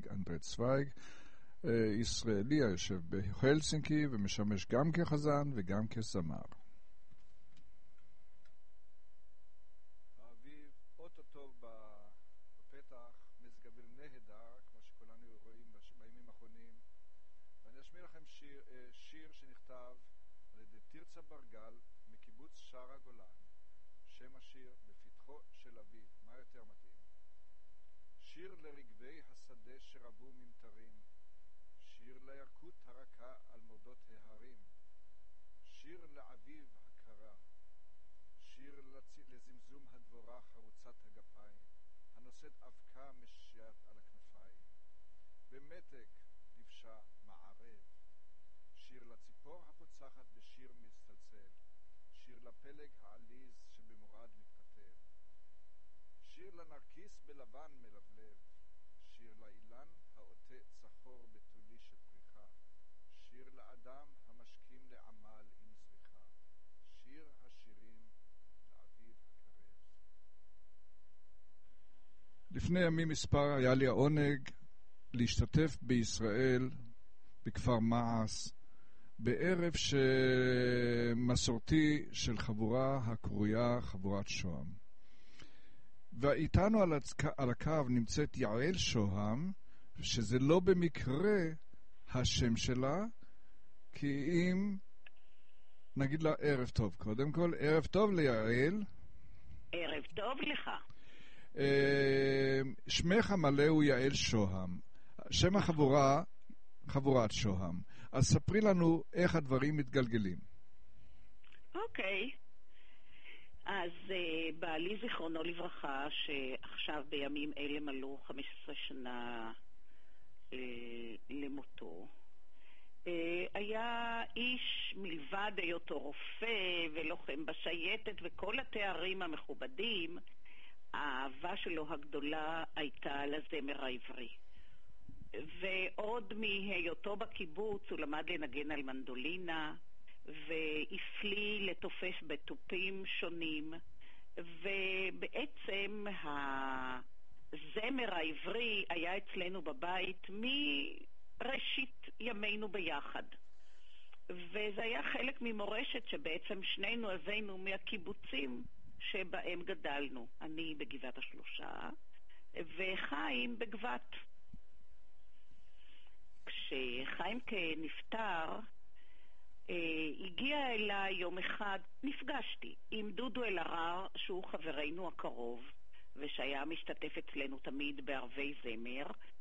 Speaker 1: צוויג, ישראלי היושב בהלסינקי ומשמש גם כחזן וגם כזמר. האביב אוטוטו בפתח, מזג אוויר נהדר, כמו שכולנו רואים בימים האחרונים, ואני אשמיע לכם שיר שנכתב על ידי תרצה ברגל מקיבוץ שער הגולן. שם השיר בפתחו של אביב, מה יותר מתאים? שיר לרגבי השדה שרבו ממטרים, שיר לירקות הרכה על מורדות ההרים, שיר לאביב הקרה, שיר לזמזום הדבורה חרוצת הגפיים, הנושאת אבקה משיית על הכנפיים, במתק לבשה מערב, שיר לציפור הפוצחת בשיר מצטלצל, שיר לפלג העליז שבמורד מתכתב, שיר לנרקיס בלבן מלבלב, שיר לאילן העוטה צחור בתולי של פריחה, שיר לאדם המשכים לעמל עם זריחה, שיר השירים לאביב הקרב. לפני ימים מספר היה לי העונג להשתתף בישראל בכפר מעש בערב מסורתי של חבורה הקרויה חבורת שוהם. ואיתנו על הקו נמצאת יעל שוהם, שזה לא במקרה השם שלה, כי אם נגיד לה ערב טוב. קודם כל, ערב טוב ליעל.
Speaker 7: ערב טוב לך.
Speaker 1: שמך המלא הוא יעל שוהם. שם החבורה, חבורת שוהם. אז ספרי לנו איך הדברים מתגלגלים.
Speaker 7: אוקיי. אז בעלי זיכרונו לברכה, שעכשיו בימים אלה מלאו 15 שנה למותו, היה איש מלבד היותו רופא ולוחם בשייטת וכל התארים המכובדים, האהבה שלו הגדולה הייתה לזמר העברי. ועוד מהיותו בקיבוץ הוא למד לנגן על מנדולינה והפליא לתופף בתופים שונים, ובעצם הזמר העברי היה אצלנו בבית מראשית ימינו ביחד, וזה היה חלק ממורשת שבעצם שנינו הבאנו מהקיבוצים שבהם גדלנו, אני בגבעת השלושה וחיים בגבעת. כשחיים נפטר, הגיע אליי יום אחד, נפגשתי עם דודו אלהרר, שהוא חברנו הקרוב ושהיה משתתף אצלנו תמיד בערבי זמר,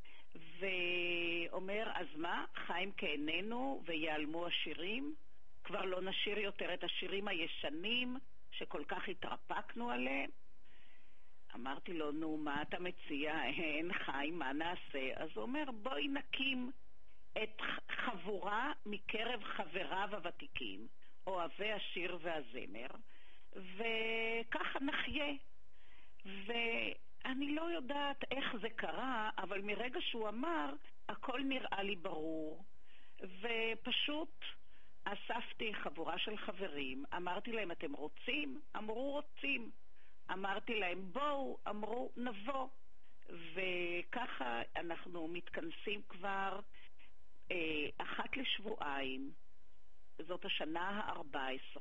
Speaker 7: ואומר, אז מה, חיים איננו ויעלמו השירים? כבר לא נשיר יותר את השירים הישנים שכל כך התרפקנו עליהם? אמרתי לו, נו, מה אתה מציע? אין, חיים, מה נעשה? אז הוא אומר, בואי נקים את חבורה מקרב חבריו הוותיקים, אוהבי השיר והזמר, וככה נחיה. ואני לא יודעת איך זה קרה, אבל מרגע שהוא אמר, הכל נראה לי ברור. ופשוט אספתי חבורה של חברים, אמרתי להם, אתם רוצים? אמרו, רוצים. אמרתי להם, בואו, אמרו, נבוא. וככה אנחנו מתכנסים כבר אחת לשבועיים, זאת השנה ה-14,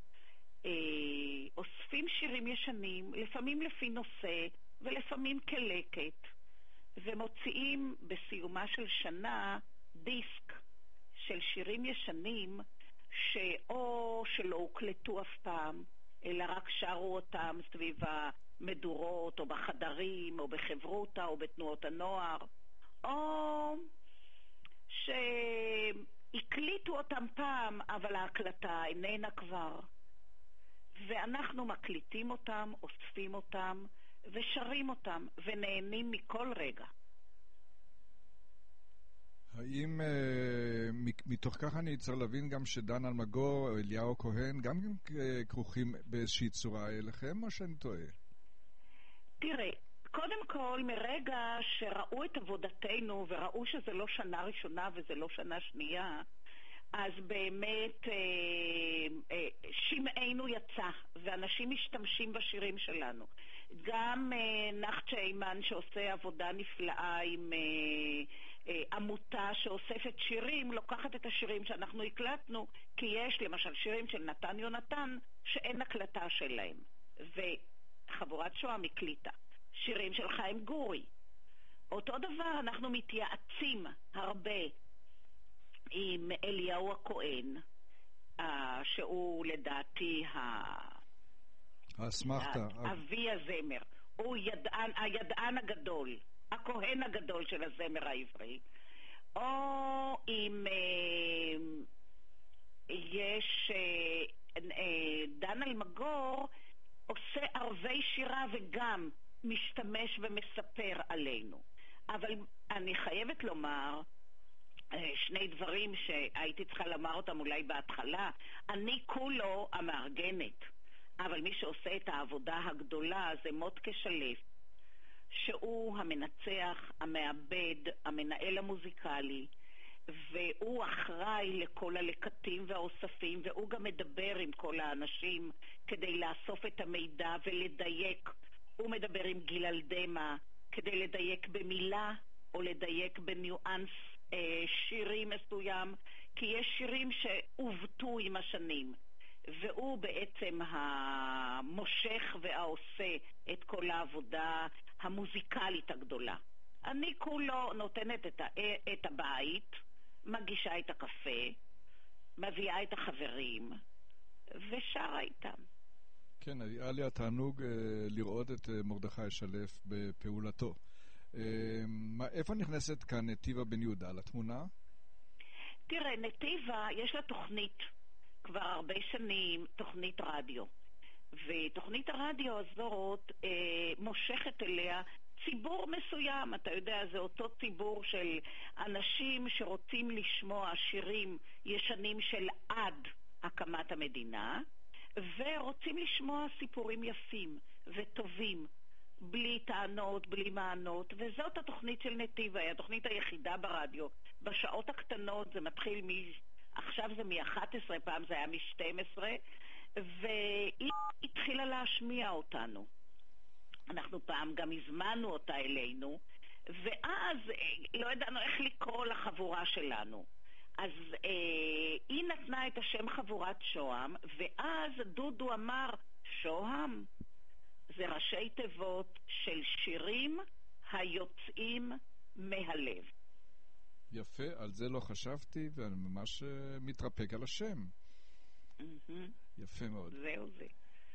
Speaker 7: אוספים שירים ישנים, לפעמים לפי נושא ולפעמים כלקט, ומוציאים בסיומה של שנה דיסק של שירים ישנים שאו שלא הוקלטו אף פעם, אלא רק שרו אותם סביב המדורות או בחדרים או בחברותה או בתנועות הנוער, או שהקליטו אותם פעם, אבל ההקלטה איננה כבר. ואנחנו מקליטים אותם, אוספים אותם, ושרים אותם, ונהנים מכל רגע.
Speaker 1: האם מתוך כך אני צריך להבין גם שדן אלמגור או אליהו כהן גם כרוכים באיזושהי צורה אליכם, או שאני טועה?
Speaker 7: תראה, קודם כל, מרגע שראו את עבודתנו וראו שזה לא שנה ראשונה וזה לא שנה שנייה, אז באמת שמענו יצא, ואנשים משתמשים בשירים שלנו. גם נחצ'ה אימן שעושה עבודה נפלאה עם עמותה שאוספת שירים, לוקחת את השירים שאנחנו הקלטנו, כי יש למשל שירים של נתן יונתן שאין הקלטה שלהם, וחבורת שוהם הקליטה. שירים של חיים גורי. אותו דבר, אנחנו מתייעצים הרבה עם אליהו הכהן, שהוא לדעתי
Speaker 1: האסמכתה,
Speaker 7: אבי הזמר. הוא הידען הגדול, הכהן הגדול של הזמר העברי. או אם יש דן אלמגור עושה ערבי שירה וגם משתמש ומספר עלינו. אבל אני חייבת לומר שני דברים שהייתי צריכה לומר אותם אולי בהתחלה. אני כולו המארגנת, אבל מי שעושה את העבודה הגדולה זה מוטקה שלף, שהוא המנצח, המעבד, המנהל המוזיקלי, והוא אחראי לכל הלקטים והאוספים, והוא גם מדבר עם כל האנשים כדי לאסוף את המידע ולדייק. הוא מדבר עם גיל אלדמה כדי לדייק במילה או לדייק בניואנס שירי מסוים, כי יש שירים שהובטו עם השנים, והוא בעצם המושך והעושה את כל העבודה המוזיקלית הגדולה. אני כולו נותנת את הבית, מגישה את הקפה, מביאה את החברים ושרה איתם.
Speaker 1: כן, היה לי התענוג לראות את מרדכי שלף בפעולתו. איפה נכנסת כאן נתיבה בן יהודה? לתמונה?
Speaker 7: תראה, נתיבה יש לה תוכנית כבר הרבה שנים, תוכנית רדיו. ותוכנית הרדיו הזאת מושכת אליה ציבור מסוים. אתה יודע, זה אותו ציבור של אנשים שרוצים לשמוע שירים ישנים של עד הקמת המדינה, ורוצים לשמוע סיפורים יפים וטובים, בלי טענות, בלי מענות, וזאת התוכנית של נתיבה, היא התוכנית היחידה ברדיו. בשעות הקטנות זה מתחיל עכשיו זה מ-11, פעם זה היה מ-12, והיא התחילה להשמיע אותנו. אנחנו פעם גם הזמנו אותה אלינו, ואז לא ידענו איך לקרוא לחבורה שלנו. אז היא נתנה את השם חבורת שוהם, ואז דודו אמר, שוהם זה ראשי תיבות של שירים היוצאים מהלב.
Speaker 1: יפה, על זה לא חשבתי, ואני ממש מתרפק על השם. יפה מאוד.
Speaker 7: זהו זה.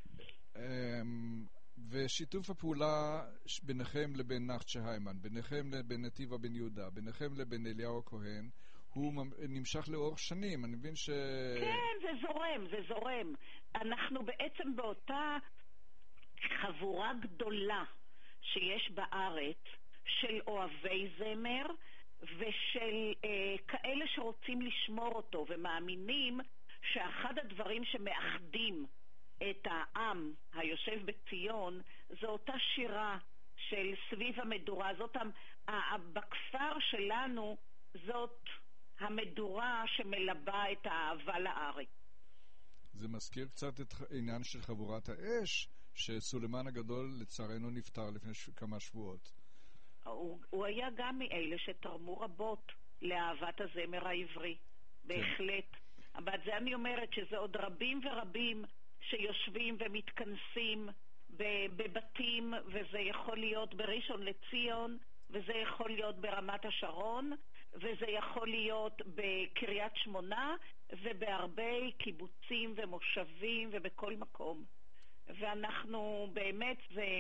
Speaker 1: ושיתוף הפעולה ביניכם לבין נחצ'ה היימן, ביניכם לבין נתיבה בן יהודה, ביניכם לבין אליהו הכהן, הוא נמשך לאורך שנים. אני מבין
Speaker 7: כן, זה זורם. אנחנו בעצם באותה חבורה גדולה שיש בארץ של אוהבי זמר ושל כאלה שרוצים לשמור אותו ומאמינים שאחד הדברים שמאחדים את העם היושב בציון זו אותה שירה של סביב המדורה. זאת בכפר שלנו זאת המדורה שמלבה את האהבה לארץ.
Speaker 1: זה מזכיר קצת את העניין של חבורת האש, שסולימן הגדול לצערנו נפטר לפני כמה שבועות.
Speaker 7: הוא היה גם מאלה שתרמו רבות לאהבת הזמר העברי, בהחלט. אבל זה אני אומרת שזה עוד רבים ורבים שיושבים ומתכנסים בבתים, וזה יכול להיות בראשון לציון, וזה יכול להיות ברמת השרון, וזה יכול להיות בקריית שמונה, ובהרבה קיבוצים ומושבים ובכל מקום. ואנחנו באמת,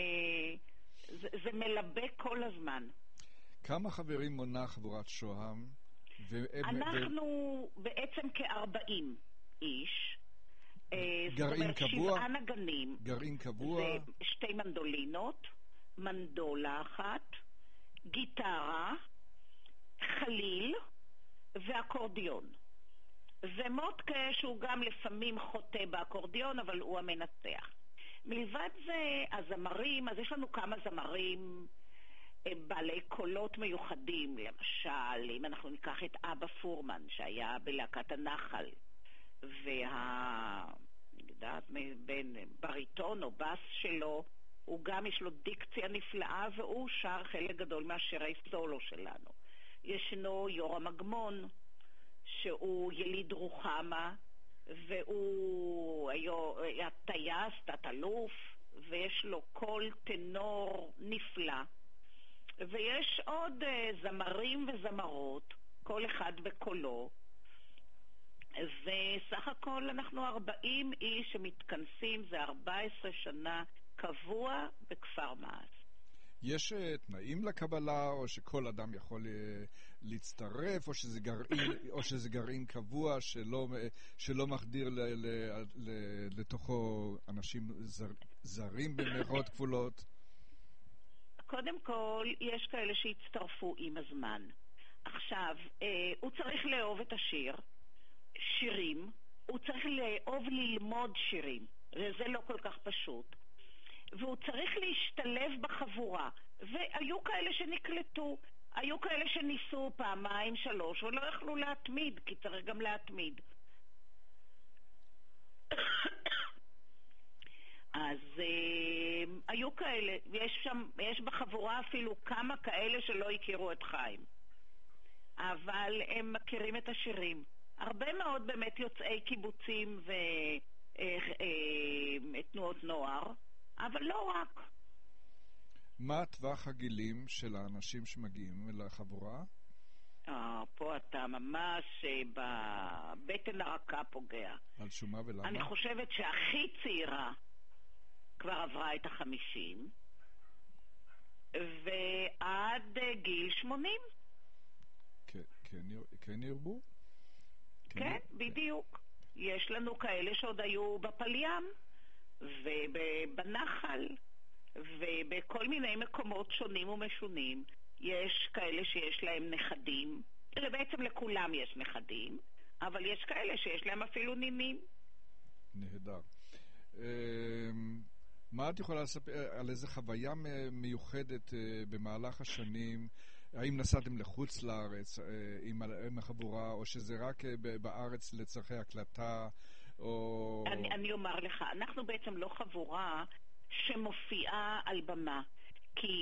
Speaker 7: זה מלבה כל הזמן.
Speaker 1: כמה חברים מונה חבורת שוהם?
Speaker 7: אנחנו בעצם כ-40 איש.
Speaker 1: גרעין קבוע?
Speaker 7: 7 נגנים.
Speaker 1: גרעין קבוע?
Speaker 7: זה 2 מנדולינות, מנדולה אחת, גיטרה, חליל ואקורדיון. ומוטקה שהוא גם לפעמים חוטא באקורדיון, אבל הוא המנצח. מלבד זה, הזמרים, אז יש לנו כמה זמרים בעלי קולות מיוחדים. למשל, אם אנחנו ניקח את אבא פורמן שהיה בלהקת הנחל, בין בריטון או בס שלו, הוא גם יש לו דיקציה נפלאה, והוא שר חלק גדול מהשירי סולו שלנו. ישנו יורם אגמון שהוא יליד רוחמה, והוא היה טייס, תת-אלוף, ויש לו קול טנור נפלא. ויש עוד זמרים וזמרות, כל אחד בקולו. וסך הכל אנחנו 40 איש שמתכנסים, זה 14 שנה קבוע בכפר מעש.
Speaker 1: יש תנאים לקבלה, או שכל אדם יכול להצטרף, או שזה גרעין קבוע שלא מחדיר לתוכו אנשים זרים במרכאות כפולות?
Speaker 7: קודם כל, יש כאלה שהצטרפו עם הזמן. עכשיו, הוא צריך לאהוב את שירים, הוא צריך לאהוב ללמוד שירים, וזה לא כל כך פשוט. והוא צריך להשתלב בחבורה, והיו כאלה שנקלטו, היו כאלה שניסו 2-3 ולא יכלו להתמיד, כי צריך גם להתמיד. אז היו כאלה, יש בחבורה אפילו כמה כאלה שלא הכירו את חיים, אבל הם מכירים את השירים. הרבה מאוד באמת יוצאי קיבוצים ותנועות נוער, אבל לא רק.
Speaker 1: מה טווח הגילים של האנשים שמגיעים לחבורה?
Speaker 7: פה אתה ממש בבטן הרכה פוגע.
Speaker 1: על שומה ולמה?
Speaker 7: אני חושבת שהכי צעירה כבר עברה את 50, ועד גיל 80.
Speaker 1: כן ירבו?
Speaker 7: כן, בדיוק. יש לנו כאלה שעוד היו בפלים, ובנחל, ובכל מיני מקומות שונים ומשונים. יש כאלה שיש להם נכדים, בעצם לכולם יש נכדים, אבל יש כאלה שיש להם אפילו נינים.
Speaker 1: נהדר. מה את יכולה לספר על איזה חוויה מיוחדת במהלך השנים? האם נסעתם לחוץ לארץ עם החבורה, או שזה רק בארץ לצרכי הקלטה?
Speaker 7: אני אומר לך, אנחנו בעצם לא חבורה שמופיעה על במה, כי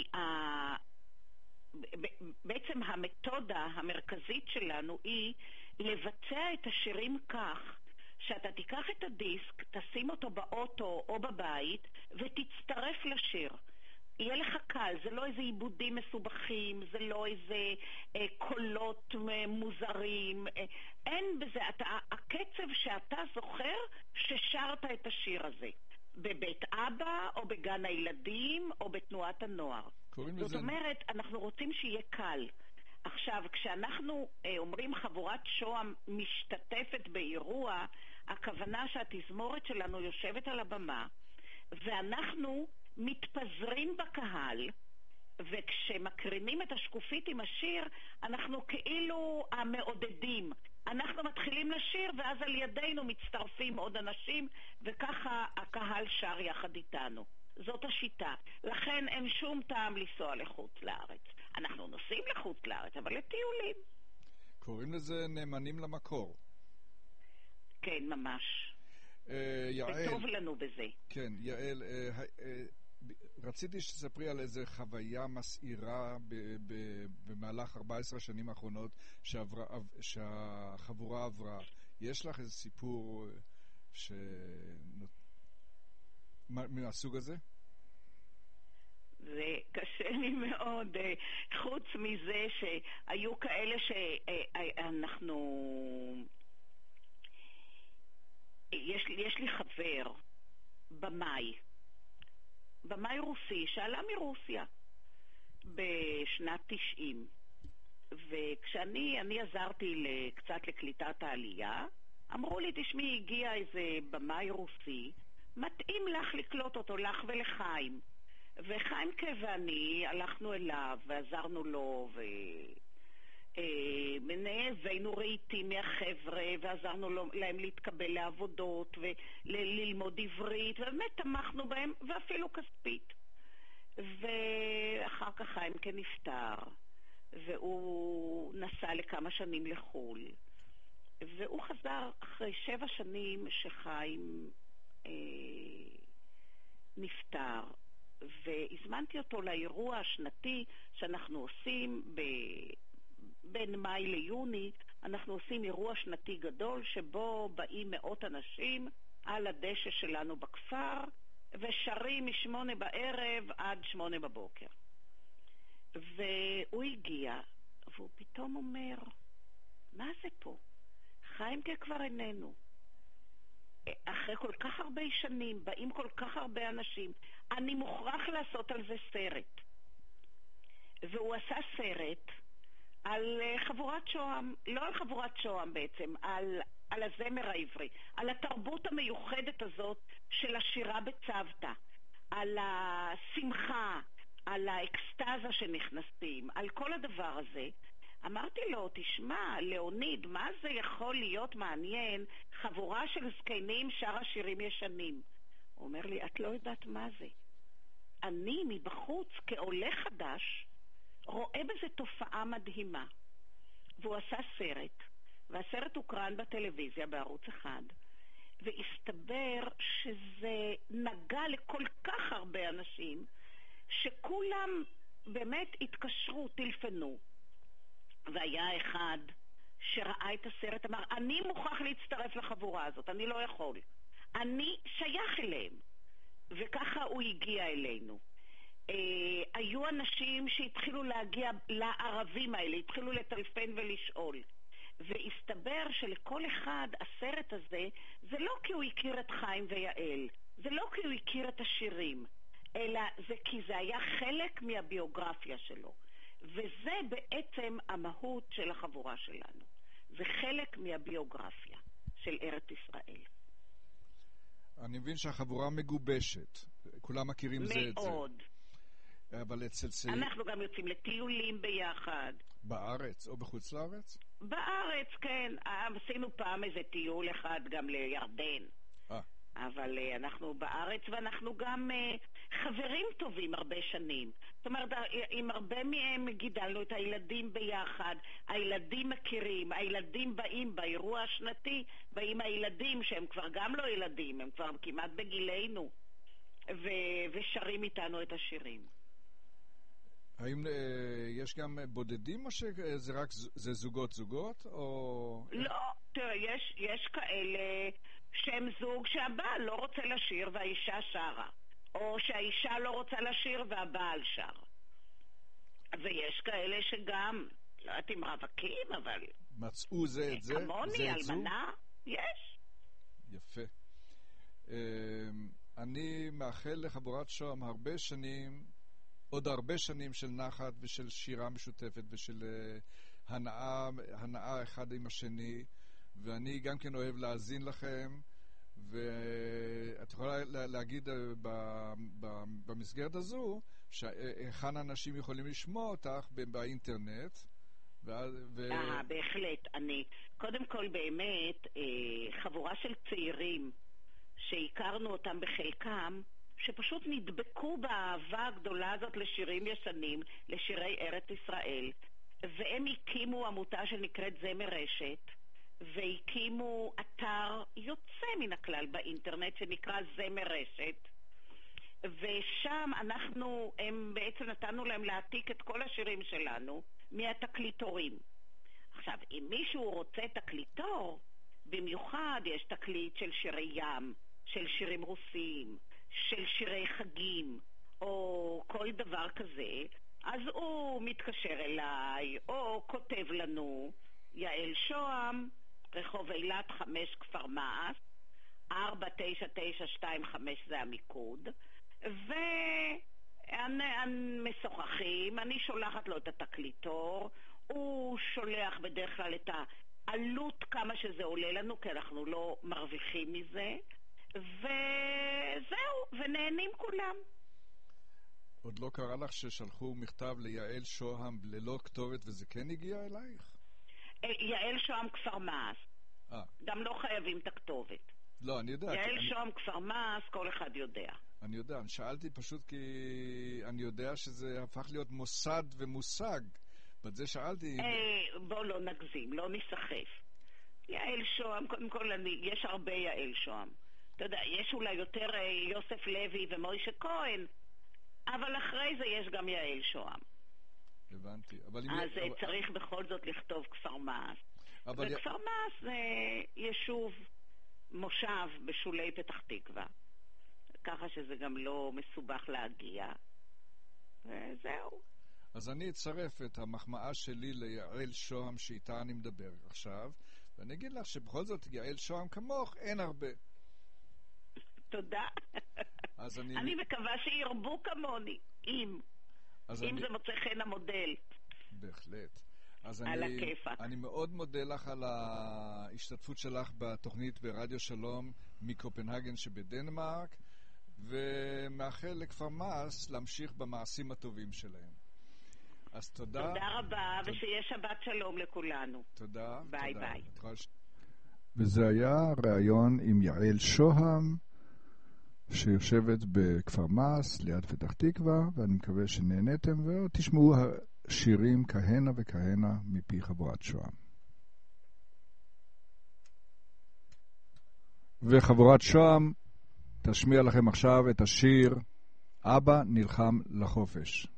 Speaker 7: בעצם המתודה המרכזית שלנו היא לבצע את השירים כך שאתה תיקח את הדיסק, תשים אותו באוטו או בבית ותצטרף לשיר. יהיה לך קל, זה לא איזה עיבודים מסובכים, זה לא איזה קולות מוזרים, אין בזה, הקצב שאתה זוכר ששרת את השיר הזה, בבית אבא או בגן הילדים או בתנועת הנוער. זאת אומרת, אנחנו רוצים שיהיה קל. עכשיו, כשאנחנו אומרים חבורת שוהם משתתפת באירוע, הכוונה שהתזמורת שלנו יושבת על הבמה, ואנחנו מתפזרים בקהל, וכשמקרינים את השקופית עם השיר, אנחנו כאילו המעודדים. אנחנו מתחילים לשיר, ואז על ידינו מצטרפים עוד אנשים, וככה הקהל שר יחד איתנו. זאת השיטה. לכן אין שום טעם לנסוע לחוץ לארץ. אנחנו נוסעים לחוץ לארץ, אבל לטיולים.
Speaker 1: קוראים לזה נאמנים למקור.
Speaker 7: כן, ממש.
Speaker 1: יעל,
Speaker 7: וטוב לנו בזה. כן,
Speaker 1: יעל, רציתי שתספרי על איזה חוויה מסעירה במהלך 14 שנים האחרונות שהחבורה עברה. יש לך איזה סיפור מהסוג הזה?
Speaker 7: זה קשה לי מאוד, חוץ מזה שהיו כאלה שאנחנו... יש לי חבר, במאי רוסי, שעלה מרוסיה בשנת 90, וכשאני עזרתי קצת לקליטת העלייה, אמרו לי, תשמעי, הגיע איזה במאי רוסי, מתאים לך לקלוט אותו, לך ולחיים. וחיימקה ואני הלכנו אליו ועזרנו לו, והבאנו רהיטים מהחבר'ה ועזרנו להם להתקבל לעבודות וללמוד עברית, ובאמת תמכנו בהם, ואפילו כספית. ואחר כך חיימקה נפטר, והוא נסע לכמה שנים לחול, והוא חזר אחרי 7 שנים שחיים נפטר, והזמנתי אותו לאירוע השנתי שאנחנו עושים בין מאי ליוני. אנחנו עושים אירוע שנתי גדול שבו באים מאות אנשים על הדשא שלנו בכפר ושרים מ8 בערב עד 8 בבוקר. והוא הגיע והוא פתאום אומר, מה זה פה? חיימקה כבר איננו. אחרי כל כך הרבה שנים באים כל כך הרבה אנשים, אני מוכרח לעשות על זה סרט. והוא עשה סרט על חבורת שוהם, לא על חבורת שוהם בעצם, על הזמר העברי, על התרבות המיוחדת הזאת של השירה בצוותא, על השמחה, על האקסטאזה שנכנסים, על כל הדבר הזה. אמרתי לו, תשמע, ליאוניד, מה זה יכול להיות מעניין חבורה של זקנים שר השירים ישנים? הוא אומר לי, את לא יודעת מה זה. אני מבחוץ כעולה חדש רואה בזה תופעה מדהימה. והוא עשה סרט, והסרט הוקרן בטלוויזיה בערוץ 1, והסתבר שזה נגע לכל כך הרבה אנשים שכולם באמת התקשרו, טלפנו. והיה אחד שראה את הסרט, אמר, אני מוכרח להצטרף לחבורה הזאת, אני לא יכול. אני שייך אליהם. וככה הוא הגיע אלינו. היו אנשים שהתחילו להגיע לערבים האלה, התחילו לטלפן ולשאול. והסתבר שלכל אחד הסרט הזה, זה לא כי הוא הכיר את חיים ויעל, זה לא כי הוא הכיר את השירים, אלא זה כי זה היה חלק מהביוגרפיה שלו. וזה בעצם המהות של החבורה שלנו. זה חלק מהביוגרפיה של ארץ ישראל.
Speaker 1: אני מבין שהחבורה מגובשת. כולם מכירים זה את זה.
Speaker 7: מאוד.
Speaker 1: אבל אצל צעיר...
Speaker 7: אנחנו גם יוצאים לטיולים ביחד.
Speaker 1: בארץ או בחוץ לארץ?
Speaker 7: בארץ, כן. עשינו פעם איזה טיול אחד גם לירדן. אבל אנחנו בארץ, ואנחנו גם חברים טובים הרבה שנים. זאת אומרת, עם הרבה מהם גידלנו את הילדים ביחד. הילדים מכירים, הילדים באים באירוע השנתי, באים הילדים שהם כבר גם לא ילדים, הם כבר כמעט בגילנו, ושרים איתנו את השירים.
Speaker 1: האם יש גם בודדים או שזה רק זוגות או...
Speaker 7: לא, תראה, יש כאלה שהם זוג שהבעל לא רוצה לשיר והאישה שרה, או שהאישה לא רוצה לשיר והבעל שר. ויש כאלה שגם, לא יודעת אם רווקים, אבל...
Speaker 1: מצאו זה את זה?
Speaker 7: כמוני, אלמנה, יש.
Speaker 1: יפה. אני מאחל לחבורת שוהם הרבה שנים, עוד הרבה שנים של נחת ושל שירה משותפת ושל הנאה אחד עם השני, ואני גם כן אוהב להאזין לכם, ואת יכולה להגיד במסגרת הזו שהיכן אנשים יכולים לשמוע אותך באינטרנט.
Speaker 7: בהחלט. אני קודם כל באמת חבורה של צעירים שהכרנו אותם בחלקם, שפשוט נדבקו באהבה הגדולה הזאת לשירים ישנים, לשירי ארץ ישראל, והם הקימו עמותה שנקראת זמר רשת, והקימו אתר יוצא מן הכלל באינטרנט שנקרא זמר רשת, ושם הם בעצם נתנו להם להעתיק את כל השירים שלנו מהתקליטורים. עכשיו, אם מישהו רוצה תקליטור, במיוחד יש תקליט של שירי ים, של שירים רוסיים, של שירי חגים, או כל דבר כזה, אז הוא מתקשר אליי, או כותב לנו, יעל שוהם, רחוב אילת 5 כפר מעש, 49925 זה המיקוד, ומשוחחים, אני שולחת לו את התקליטור, הוא שולח בדרך כלל את העלות כמה שזה עולה לנו, כי אנחנו לא מרוויחים מזה, וזהו, ונהנים כולם.
Speaker 1: עוד לא קרה לך ששלחו מכתב ליעל שוהם ללא כתובת וזה כן הגיע אלייך?
Speaker 7: יעל שוהם כפר מעש. גם לא חייבים את הכתובת.
Speaker 1: לא, אני יודע.
Speaker 7: יעל שוהם כפר מעש, כל אחד יודע.
Speaker 1: אני יודע, אני שאלתי פשוט כי אני יודע שזה הפך להיות מוסד ומושג. בזה שאלתי...
Speaker 7: בוא לא נגזים, לא נסחף. יעל שוהם, קודם כל יש הרבה יעל שוהם. אתה יודע, יש אולי יותר יוסף לוי ומוישה כהן, אבל אחרי זה יש גם יעל שוהם.
Speaker 1: הבנתי.
Speaker 7: אז צריך בכל זאת לכתוב כפר מעש. וכפר מעש זה יישוב, מושב בשולי פתח תקווה. ככה שזה גם לא מסובך להגיע. וזהו.
Speaker 1: אז אני אצרף את המחמאה שלי ליעל שוהם שאיתה אני מדבר עכשיו, ואני אגיד לך שבכל זאת יעל שוהם כמוך אין הרבה.
Speaker 7: תודה. אני מקווה שירבו כמוני, אם זה מוצא חן המודל.
Speaker 1: בהחלט. אז
Speaker 7: על הכיפק.
Speaker 1: אני מאוד מודה לך על ההשתתפות שלך בתוכנית ברדיו שלום מקופנהגן שבדנמרק, ומאחל לכפר מעש להמשיך במעשים הטובים שלהם. אז תודה.
Speaker 7: תודה רבה, ושיהיה שבת שלום לכולנו.
Speaker 1: תודה.
Speaker 7: ביי ביי.
Speaker 1: וזה היה ראיון עם יעל שוהם, שיושבת בכפר מעש ליד פתח תקווה, ואני מקווה שנהנתם ותשמעו שירים כהנה וכהנה מפי חבורת שוהם. וחבורת שוהם תשמיע לכם עכשיו את השיר אבא נלחם לחופש.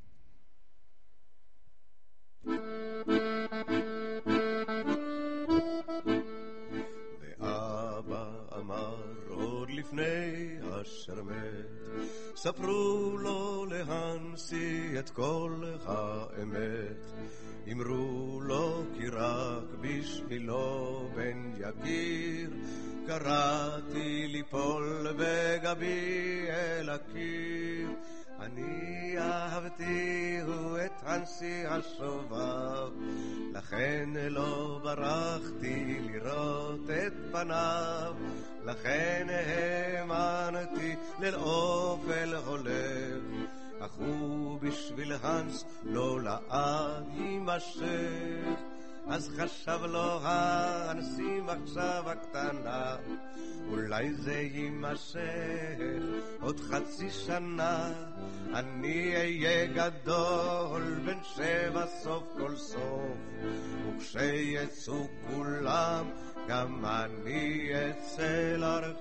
Speaker 8: ואבא אמר עוד לפני אשר מת, ספרו לו להנשיא את כל האמת, אמרו לו כי רק בשבילו בן יקיר, קראתי ליפול בגבי אל הקיר, אני אהבתיהו את הנסי השובב, לכן לא ברחתי לראות את פניו, לכן האמנתי לאופל הולך, אך הוא בשביל הנס לא לעד יימשך. אז חשב לו האנסים עכשיו הקטנה, אולי זה יימשך עוד חצי שנה, אני אהיה גדול בן 7 סוף כל סוף, וכשיצאו כולם גם אני אצא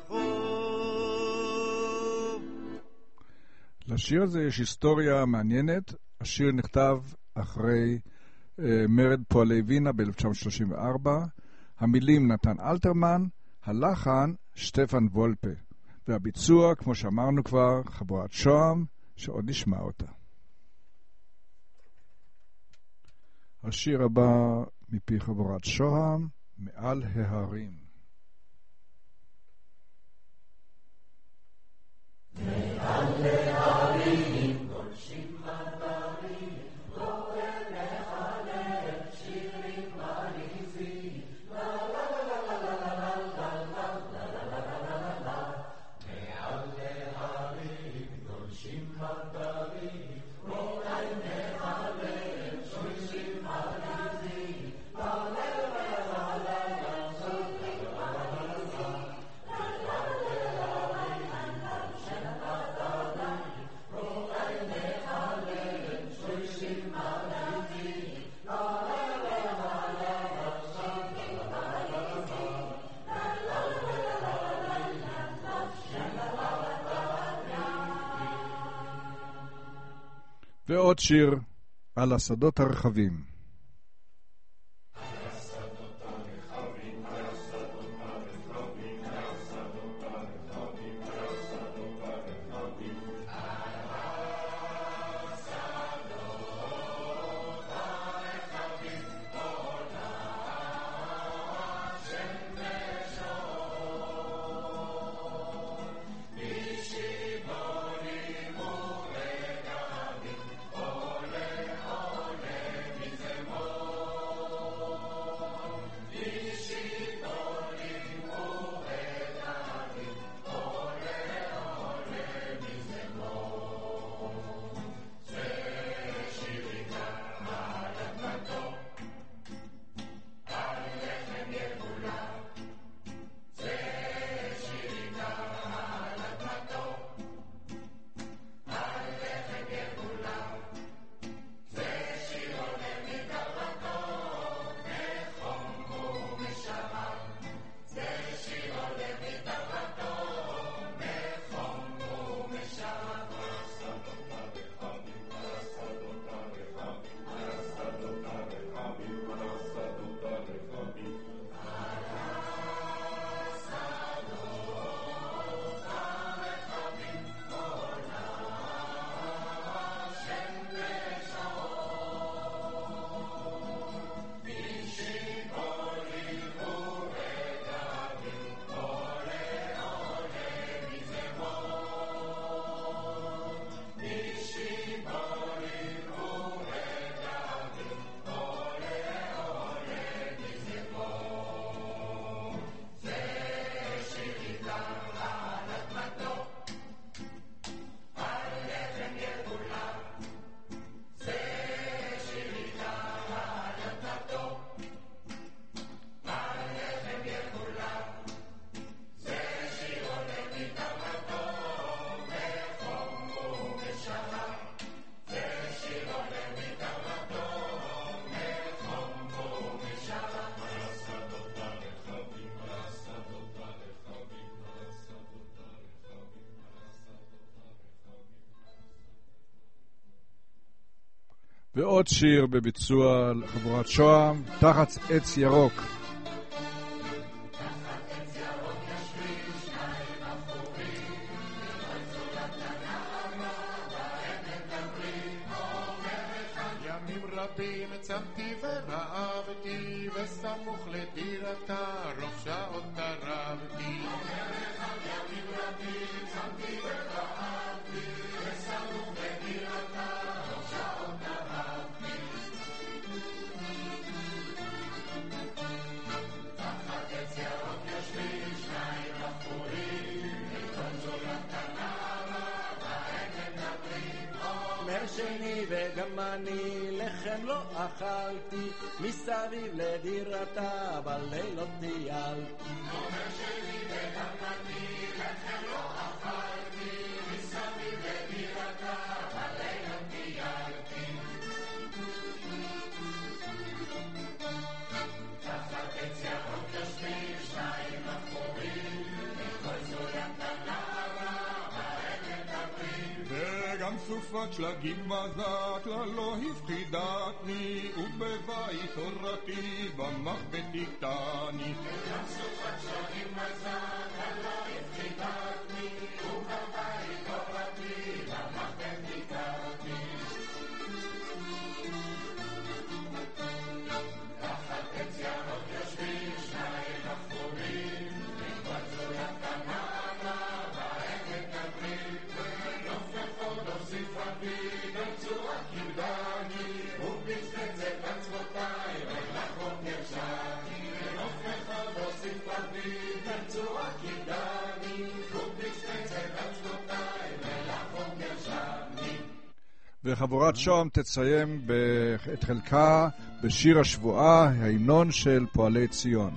Speaker 8: לרחוב.
Speaker 1: לשיר הזה יש היסטוריה מעניינת. השיר נכתב אחרי מרד פועלי וינה ב-1934, המילים נתן אלתרמן, הלחן שטפן וולפה, והביצוע, כמו שאמרנו כבר, חבורת שוהם, שעוד נשמע אותה. השיר הבא מפי חבורת שוהם, מעל ההרים.
Speaker 6: מעל ההרים גולשים מטרים, רואה מחלב שירים מרהיבים, לה לה לה לה לה לה לה לה לה לה לה. מעל ההרים גולשים מטרים, רואה מחלב שירים מרהיבים, לה לה לה לה לה
Speaker 1: ועוד שיר על השדות הרחבים. ועוד שיר בביצוע חבורת שוהם, תחת עץ ירוק.
Speaker 9: ימים רבים צמתי ורעבתי, וסמוך לדירתה רוב שעות תרבתי.
Speaker 10: וגם אני לחם לא אכלתי, מסביב לדירתה בלילות טיילתי.
Speaker 9: אומר שלי וגם אני לחם לא אכלתי, מסביב לדירתה בלילות טיילתי. תחת עץ ירוק יושבים שניים אפורים, מכל זולת הנערה בעת מדברים.
Speaker 11: וגם סופת שלגים בזת לא הפחידתני, ובבית תורתי במחבט תקטני.
Speaker 9: וגם סופת שלגים בזת לא הפחידתני, ובבית תורתי במחבט תקטני. תחת עץ ירוק יושבים שניים אפורים, מכל זולת הנערה בעת מדברים. ונוף אחד הוסיף אבי דרצו הקידני, ובצבצת עצמותיי ולחום נרשני. ונוף אחד הוסיף אבי דרצו הקידני, ובצבצת עצמותיי ולחום נרשני.
Speaker 1: וחבורת שוהם תציין את חלקה בשיר השבועה, ההמנון של פועלי ציון.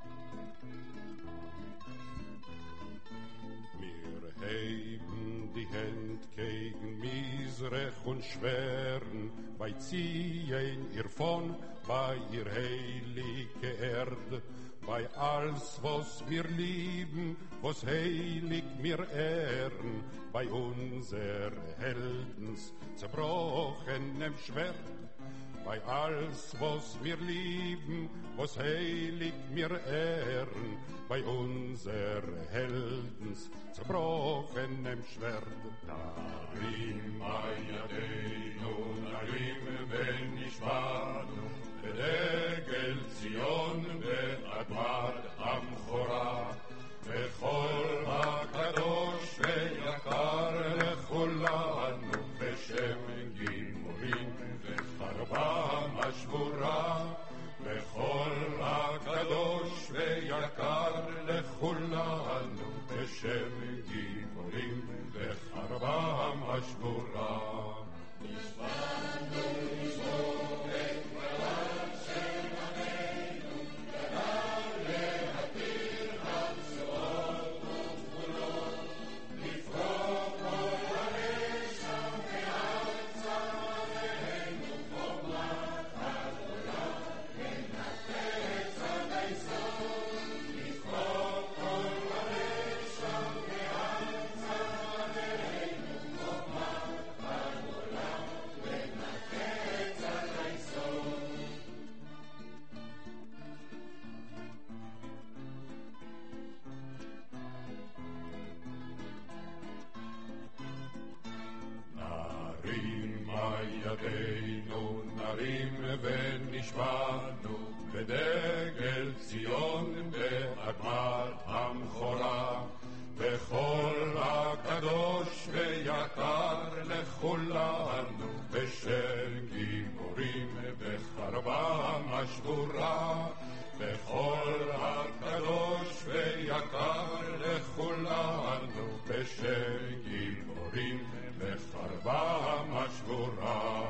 Speaker 11: Gegen Misrech und Schweren, bei Ziehen ihr von, bei ihr heilige Erde, bei alles, was wir lieben, was heilig wir ehren, bei unser Heldens zerbrochenem Schwert, bei alles, was wir lieben, was heilig wir ehren, bei unser Heldens zerbrochenem Schwert. Narim Ayadeinu, Narim Benishmanu, בדגל ציון באדמת המחורה, בכל הקדוש ויקר לכולנו, בשם גיבורים וחרבם השבורה, בכל הקדוש ויקר לכולנו, בשם גיבורים וחרבם השבורה. נשבענו לשמור את דבריו של עמנו, גדל להתיר הגזרות וגבולות, לפרוק כל הרשע מעל צווארנו, חומת הגדולה לנתץ עד היסוד, לפרוק כל הרשע מעל צווארנו, חומת הגדולה לנתץ עד היסוד. נרים ידינו, נרים ונשבענו, בדגל ציון באדמת המחורה, בכל הקדוש ויקר לכולנו, בשם גיבורים בחרבם השבורה, בכל הקדוש ויקר לכולנו, בשם גיבורים בחרבם השבורה.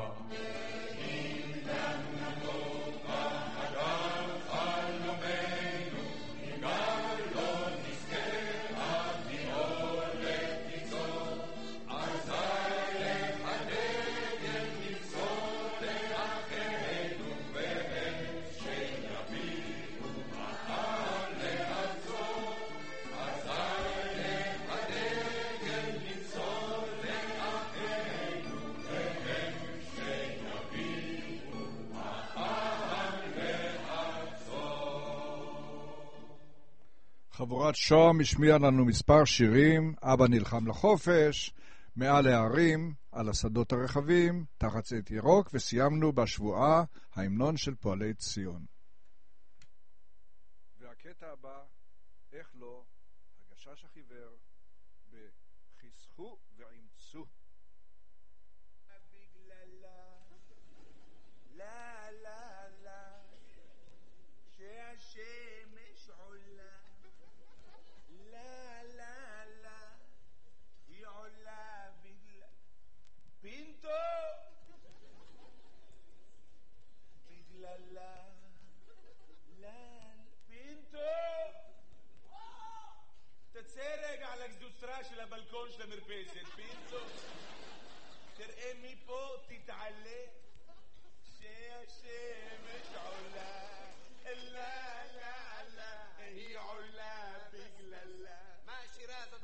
Speaker 1: חבורת שוהם השמיעה לנו מספר שירים, אבא נלחם לחופש, מעל הערים, על השדות הרחבים, תחת צאת ירוק, וסיימנו בשבועה, ההמנון של פועלי ציון. והקטע הבא, איך לא, הגשש החיוור, בחסכו ועמצו.
Speaker 12: שהשמש עולה, לה לה לה, היא עולה בגלל פינטו,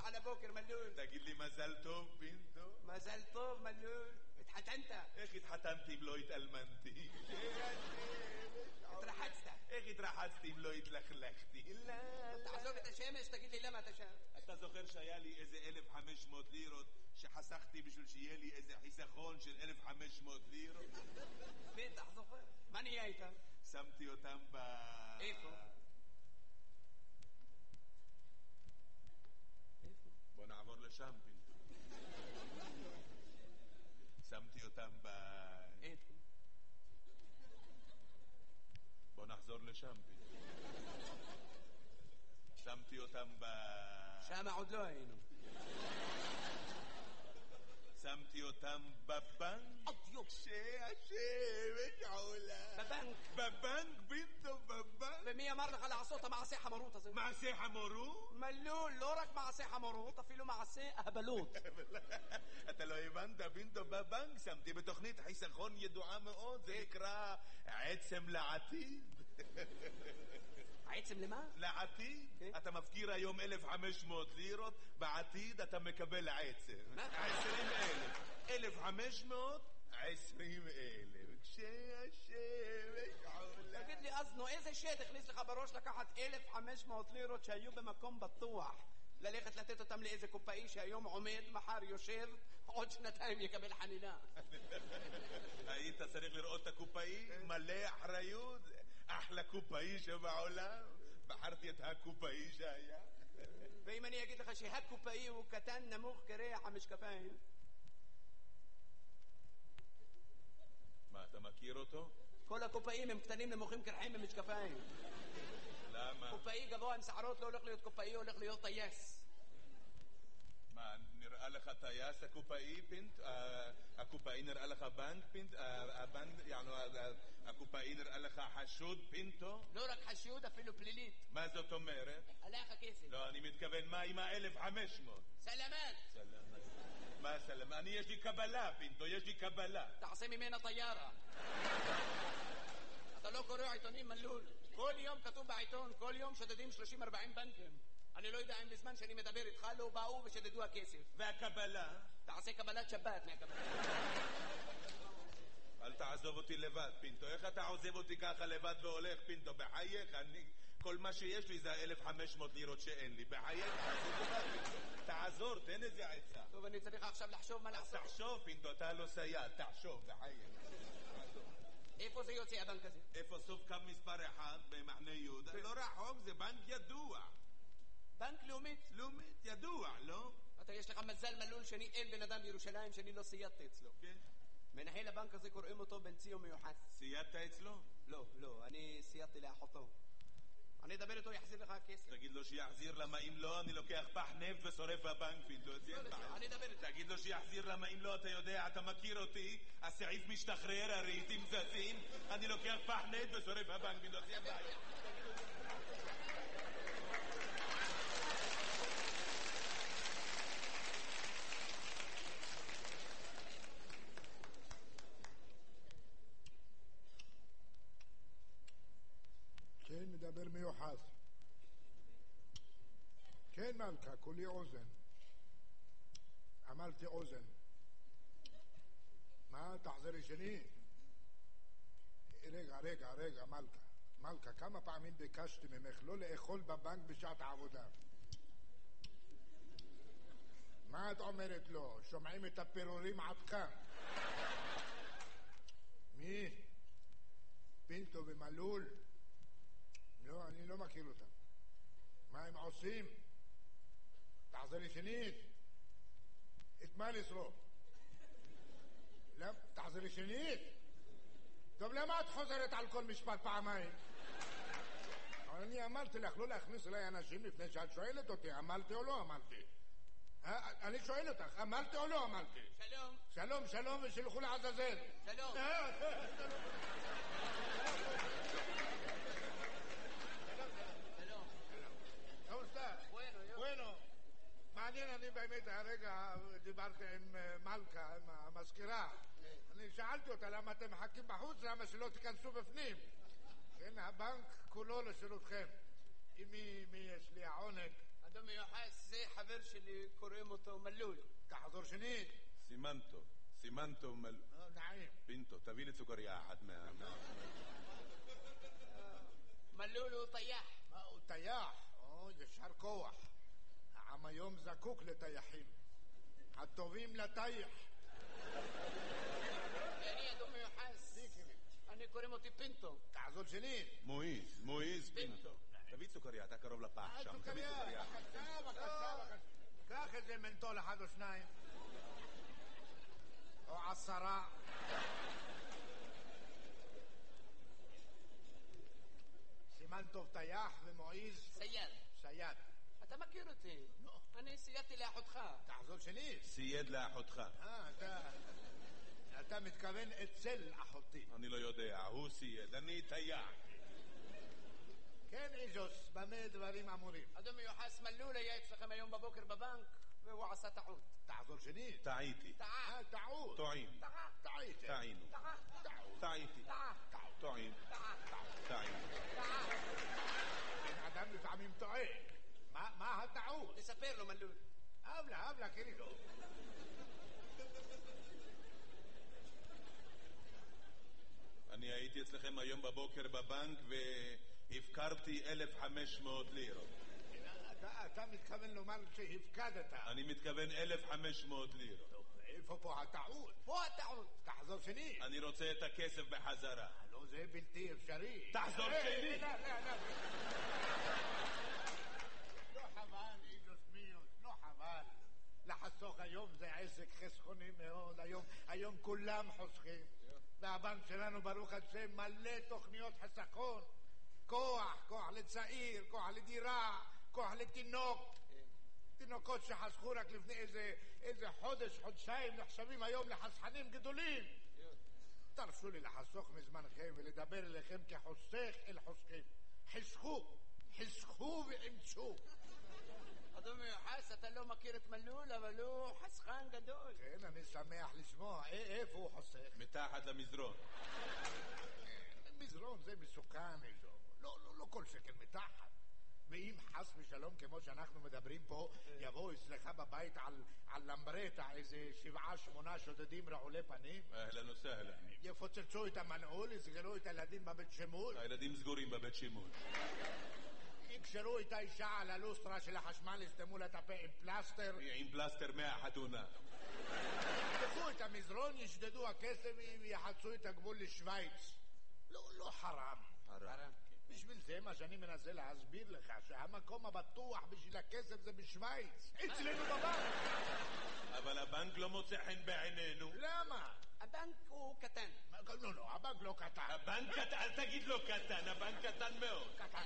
Speaker 10: على بكر ملول.
Speaker 13: תגיד לי מזל טוב, פינטו.
Speaker 10: מזל טוב מלול. התחתנת?
Speaker 13: איך התחתנתי אם לא התאלמנתי?
Speaker 10: התרחצת?
Speaker 13: איך התרחצתי אם לא התלכלכתי?
Speaker 10: תעזוב את השמש, תגיד לי למה אתה שם.
Speaker 13: אתה זוכר שהיה לי איזה 1,500 לירות שחסכתי בשביל שיהיה לי איזה חיסכון של 1,500 לירות?
Speaker 10: בטח זוכר. מה נהיה איתם?
Speaker 13: שמתי אותם
Speaker 10: איפה?
Speaker 13: בוא נעבור לשם, פינטו. שמתי אותם
Speaker 10: איפה?
Speaker 13: בוא נחזור לשם, פינטו. שמתי אותם
Speaker 10: שם עוד לא היינו.
Speaker 13: שמתי אותם בבנק. שהשמש עולה.
Speaker 10: בבנק.
Speaker 13: בבנק, פינטו, בבנק.
Speaker 10: ומי אמר לך לעשות את המעשה חמורות הזה?
Speaker 13: מעשה חמורות?
Speaker 10: מלול, לא רק מעשה חמורות, אפילו מעשה אהבלות.
Speaker 13: אתה לא הבנת, פינטו, בבנק שמתי בתוכנית חיסכון ידועה מאוד, זה נקרא עצם לעתיד.
Speaker 10: עצם למה?
Speaker 13: לעתיד. אתה מפקיר היום 1,500 לירות, בעתיד אתה מקבל עצם. 20,000. 1,500, 20,000. כשהשמש עולה.
Speaker 10: תגיד לי, אז נו, איזה שד הכניס לך בראש לקחת 1,500 לירות שהיו במקום בטוח, ללכת לתת אותם לאיזה קופאי שהיום עומד, מחר יושב, עוד שנתיים יקבל חנינה?
Speaker 13: היית צריך לראות את הקופאי, מלא אחריות, אחלה קופאי שבעולם. בחרתי את הקופאי שהיה.
Speaker 10: ואם אני אגיד לך שהקופאי הוא קטן, נמוך, קרח, המשקפיים?
Speaker 13: מה, אתה מכיר אותו?
Speaker 10: כל הקופאים הם קטנים, נמוכים, קרחים, במשקפיים.
Speaker 13: למה?
Speaker 10: קופאי גבוה עם שערות לא הולך להיות קופאי, הולך להיות טייס.
Speaker 13: מה, נראה לך טייס הקופאי, פינט? הקופאי נראה לך בנק, פינט? הקופאי נראה לך חשוד, פינטו?
Speaker 10: לא רק חשוד, אפילו פלילית.
Speaker 13: מה זאת אומרת?
Speaker 10: עליך כסף.
Speaker 13: לא, אני מתכוון מה עם 1,500?
Speaker 10: סלמת.
Speaker 13: סלמת. מה סלמת? אני יש לי קבלה, פינטו, יש לי קבלה.
Speaker 10: תעשה ממנה טיירה. אתה לא קורא עיתונים, מלול. כל יום כתוב בעיתון, כל יום שדדים 30-40 בנקים. אני לא יודע אם בזמן שאני מדבר איתך לא באו ושדדו הכסף.
Speaker 13: והקבלה?
Speaker 10: תעשה קבלת שבת מהקבלה.
Speaker 13: אל תעזוב אותי לבד, פינטו. איך אתה עוזב אותי ככה לבד והולך, פינטו? בחייך, כל מה שיש לי זה 1,500 לירות שאין לי. בחייך, תעזור, תן איזה עצה.
Speaker 10: טוב, אני צריך עכשיו לחשוב מה לעשות.
Speaker 13: תחשוב, פינטו, אתה לא סייע, תחשוב, בחייך.
Speaker 10: איפה זה יוצא הבנק הזה?
Speaker 13: איפה סוף קו מספר 1 במחנה יהודה? לא רחוק, זה בנק ידוע.
Speaker 10: בנק לאומית?
Speaker 13: לאומית, ידוע, לא?
Speaker 10: אתה יש לך מזל מלול שאני אין בן אדם בירושלים שאני לא סיידתי אצלו.
Speaker 13: כן.
Speaker 10: מנהל הבנק הזה קוראים אותו בן ציון מיוחס.
Speaker 13: סיידת אצלו?
Speaker 10: לא, אני סיידתי לאחותו. אני אדבר איתו, יחזיר לך כסף.
Speaker 13: תגיד לו שיחזיר, למה אם לא, אני לוקח פח נפט ושורף בבנק, פינטו.
Speaker 10: אני אדבר איתו.
Speaker 13: תגיד לו שיחזיר, למה אם לא, אתה יודע, אתה מכיר אותי, הסעיף משתחרר, הרהיטים זזים, אני לוקח פח נפט ושורף בבנק, פינטו. זה הבעיה.
Speaker 14: כן, מדבר מיוחס. כן, מלכה, כולי אוזן. עמלתי אוזן. מה, תחזרי שני? רגע, מלכה. מלכה, כמה פעמים ביקשתי ממך לא לאכול בבנק בשעת העבודה? מה את אומרת לו? שומעים את הפירורים עד כאן. מי? פינטו ומלול? לא, אני לא מכיר אותם. מה הם עושים? תחזרי שנית. את מה לשרוף? תחזרי שנית. טוב, למה את חוזרת על כל משפט פעמיים? אני אמרתי לך לא להכניס אליי אנשים לפני שאת שואלת אותי, אמרתי או לא אמרתי? אני שואל אותך, אמרתי או לא אמרתי? שלום ושילכו לעזאזל.
Speaker 10: שלום.
Speaker 14: bueno, מעניין, אני באמת הרגע דיברתי עם מלכה, עם המזכירה. אני שאלתי אותה למה אתם מחכים בחוץ, למה שלא תיכנסו בפנים. כן, הבנק כולו לשירותכם. מי יש לי העונג
Speaker 10: אדון מיוחס, זה חבר שלי, קוראים אותו מלול.
Speaker 14: תחזור שנית.
Speaker 13: סימנטו
Speaker 14: נעים.
Speaker 13: פינטו, תביא לי סוכריה אחת
Speaker 10: מלול הוא טייח.
Speaker 14: הוא טייח? ישר כוח. העם היום זקוק לטייחים. הטובים לטייח.
Speaker 10: אני אדון מיוחס. אני קוראים אותי פינטו.
Speaker 14: תחזור שנית.
Speaker 13: מועיז פינטו. תביא סוכריה, אתה קרוב לפח שם. תביא סוכריה.
Speaker 14: בבקשה. קח איזה מנטול אחד או שניים. או 10. סימן טוב טייח ומועיז סייד.
Speaker 10: אתה מכיר אותי. אני סיידתי לאחותך.
Speaker 14: תחזור שנית.
Speaker 13: סייד לאחותך.
Speaker 14: אתה מתכוון אצל אחותי.
Speaker 13: אני לא יודע, הוא סייד, אני טייח.
Speaker 14: כן, איזוס, במה דברים אמורים?
Speaker 10: אדון מיוחס, מלול היה אצלכם היום בבוקר בבנק והוא עשה טעות.
Speaker 14: תחזור שנית.
Speaker 13: טעיתי.
Speaker 14: טעות.
Speaker 13: טועים. טעינו. טעיתי. טועים. טעינו.
Speaker 14: אדם לפעמים טועה. מה הטעות?
Speaker 10: תספר לו מלול.
Speaker 14: אבלה, קרידו.
Speaker 13: אני הייתי אצלכם היום בבוקר בבנק והפקרתי 1,500 לירות.
Speaker 14: אתה מתכוון לומר שהפקדת.
Speaker 13: אני מתכוון 1,500 לירות.
Speaker 14: איפה פה הטעות?
Speaker 10: פה הטעות.
Speaker 14: תחזור שנית.
Speaker 13: אני רוצה את הכסף בחזרה.
Speaker 14: לא, זה בלתי אפשרי.
Speaker 13: תחזור שנית.
Speaker 14: לא חבל, איזוס מיוס, לא חבל. לחסוך היום זה עסק חסכוני מאוד. היום כולם חוסכים. והבנק שלנו ברוך השם מלא תוכניות חסכון. כוח לצעיר, כוח לדירה, כוח לתינוק. תינוקות שחסכו רק לפני איזה חודשיים נחשבים היום לחסכנים גדולים. תרשו לי לחסוך מזמנכם ולדבר אליכם כחוסך אל חוסכים. חסכו ואמצו.
Speaker 10: אדון מיוחס, אתה לא מכיר את מלול, אבל הוא חסכן גדול.
Speaker 14: כן, אני שמח לשמוע. איפה הוא חוסך?
Speaker 13: מתחת למזרון.
Speaker 14: מזרון זה מסוכן איזו. לא כל שקל מתחת. ואם חס ושלום כמו שאנחנו מדברים פה יבואו אצלך בבית על למברטה איזה 7-8 שודדים רעולי פנים,
Speaker 13: אהלן וסהלן,
Speaker 14: יפוצצו את המנעול, יסגרו את הילדים בבית שימוש.
Speaker 13: הילדים סגורים בבית שימוש.
Speaker 14: יקשרו את האישה על הלוסטרה של החשמל, יסתמו לה את הפה עם פלסטר.
Speaker 13: עם פלסטר מהחתונה.
Speaker 14: יפתחו את המזרון, ישדדו הכסף ויחצו את הגבול לשוויץ. לא חרם. בשביל זה מה שאני מנסה להסביר לך, שהמקום הבטוח בשביל הכסף זה בשוויץ, אצלנו בבנק.
Speaker 13: אבל הבנק לא מוצא חן בעינינו.
Speaker 14: למה?
Speaker 10: הבנק הוא קטן.
Speaker 14: לא, הבנק לא קטן.
Speaker 13: הבנק קטן, אל תגיד לו קטן, הבנק קטן מאוד.
Speaker 14: קטן.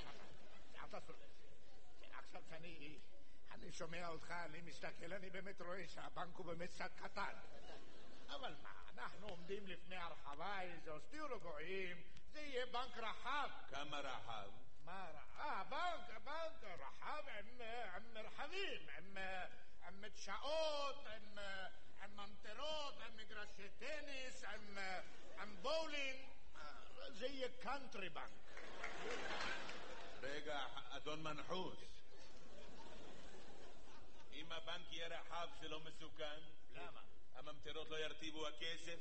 Speaker 14: עכשיו שאני שומע אותך, אני מסתכל, אני באמת רואה שהבנק הוא באמת קצת קטן. אבל מה, אנחנו עומדים לפני הרחבה, איזו תהיו רגועים, זה יהיה בנק רחב.
Speaker 13: כמה רחב?
Speaker 14: מה רחב? הבנק רחב עם מרחבים, עם מדשאות, עם ממטרות, עם מגרשי טניס, עם בולינג. זה יהיה קאנטרי בנק.
Speaker 13: רגע, אדון מנחוס, אם הבנק יהיה רחב זה לא מסוכן?
Speaker 14: למה?
Speaker 13: הממטרות לא ירטיבו הכסף?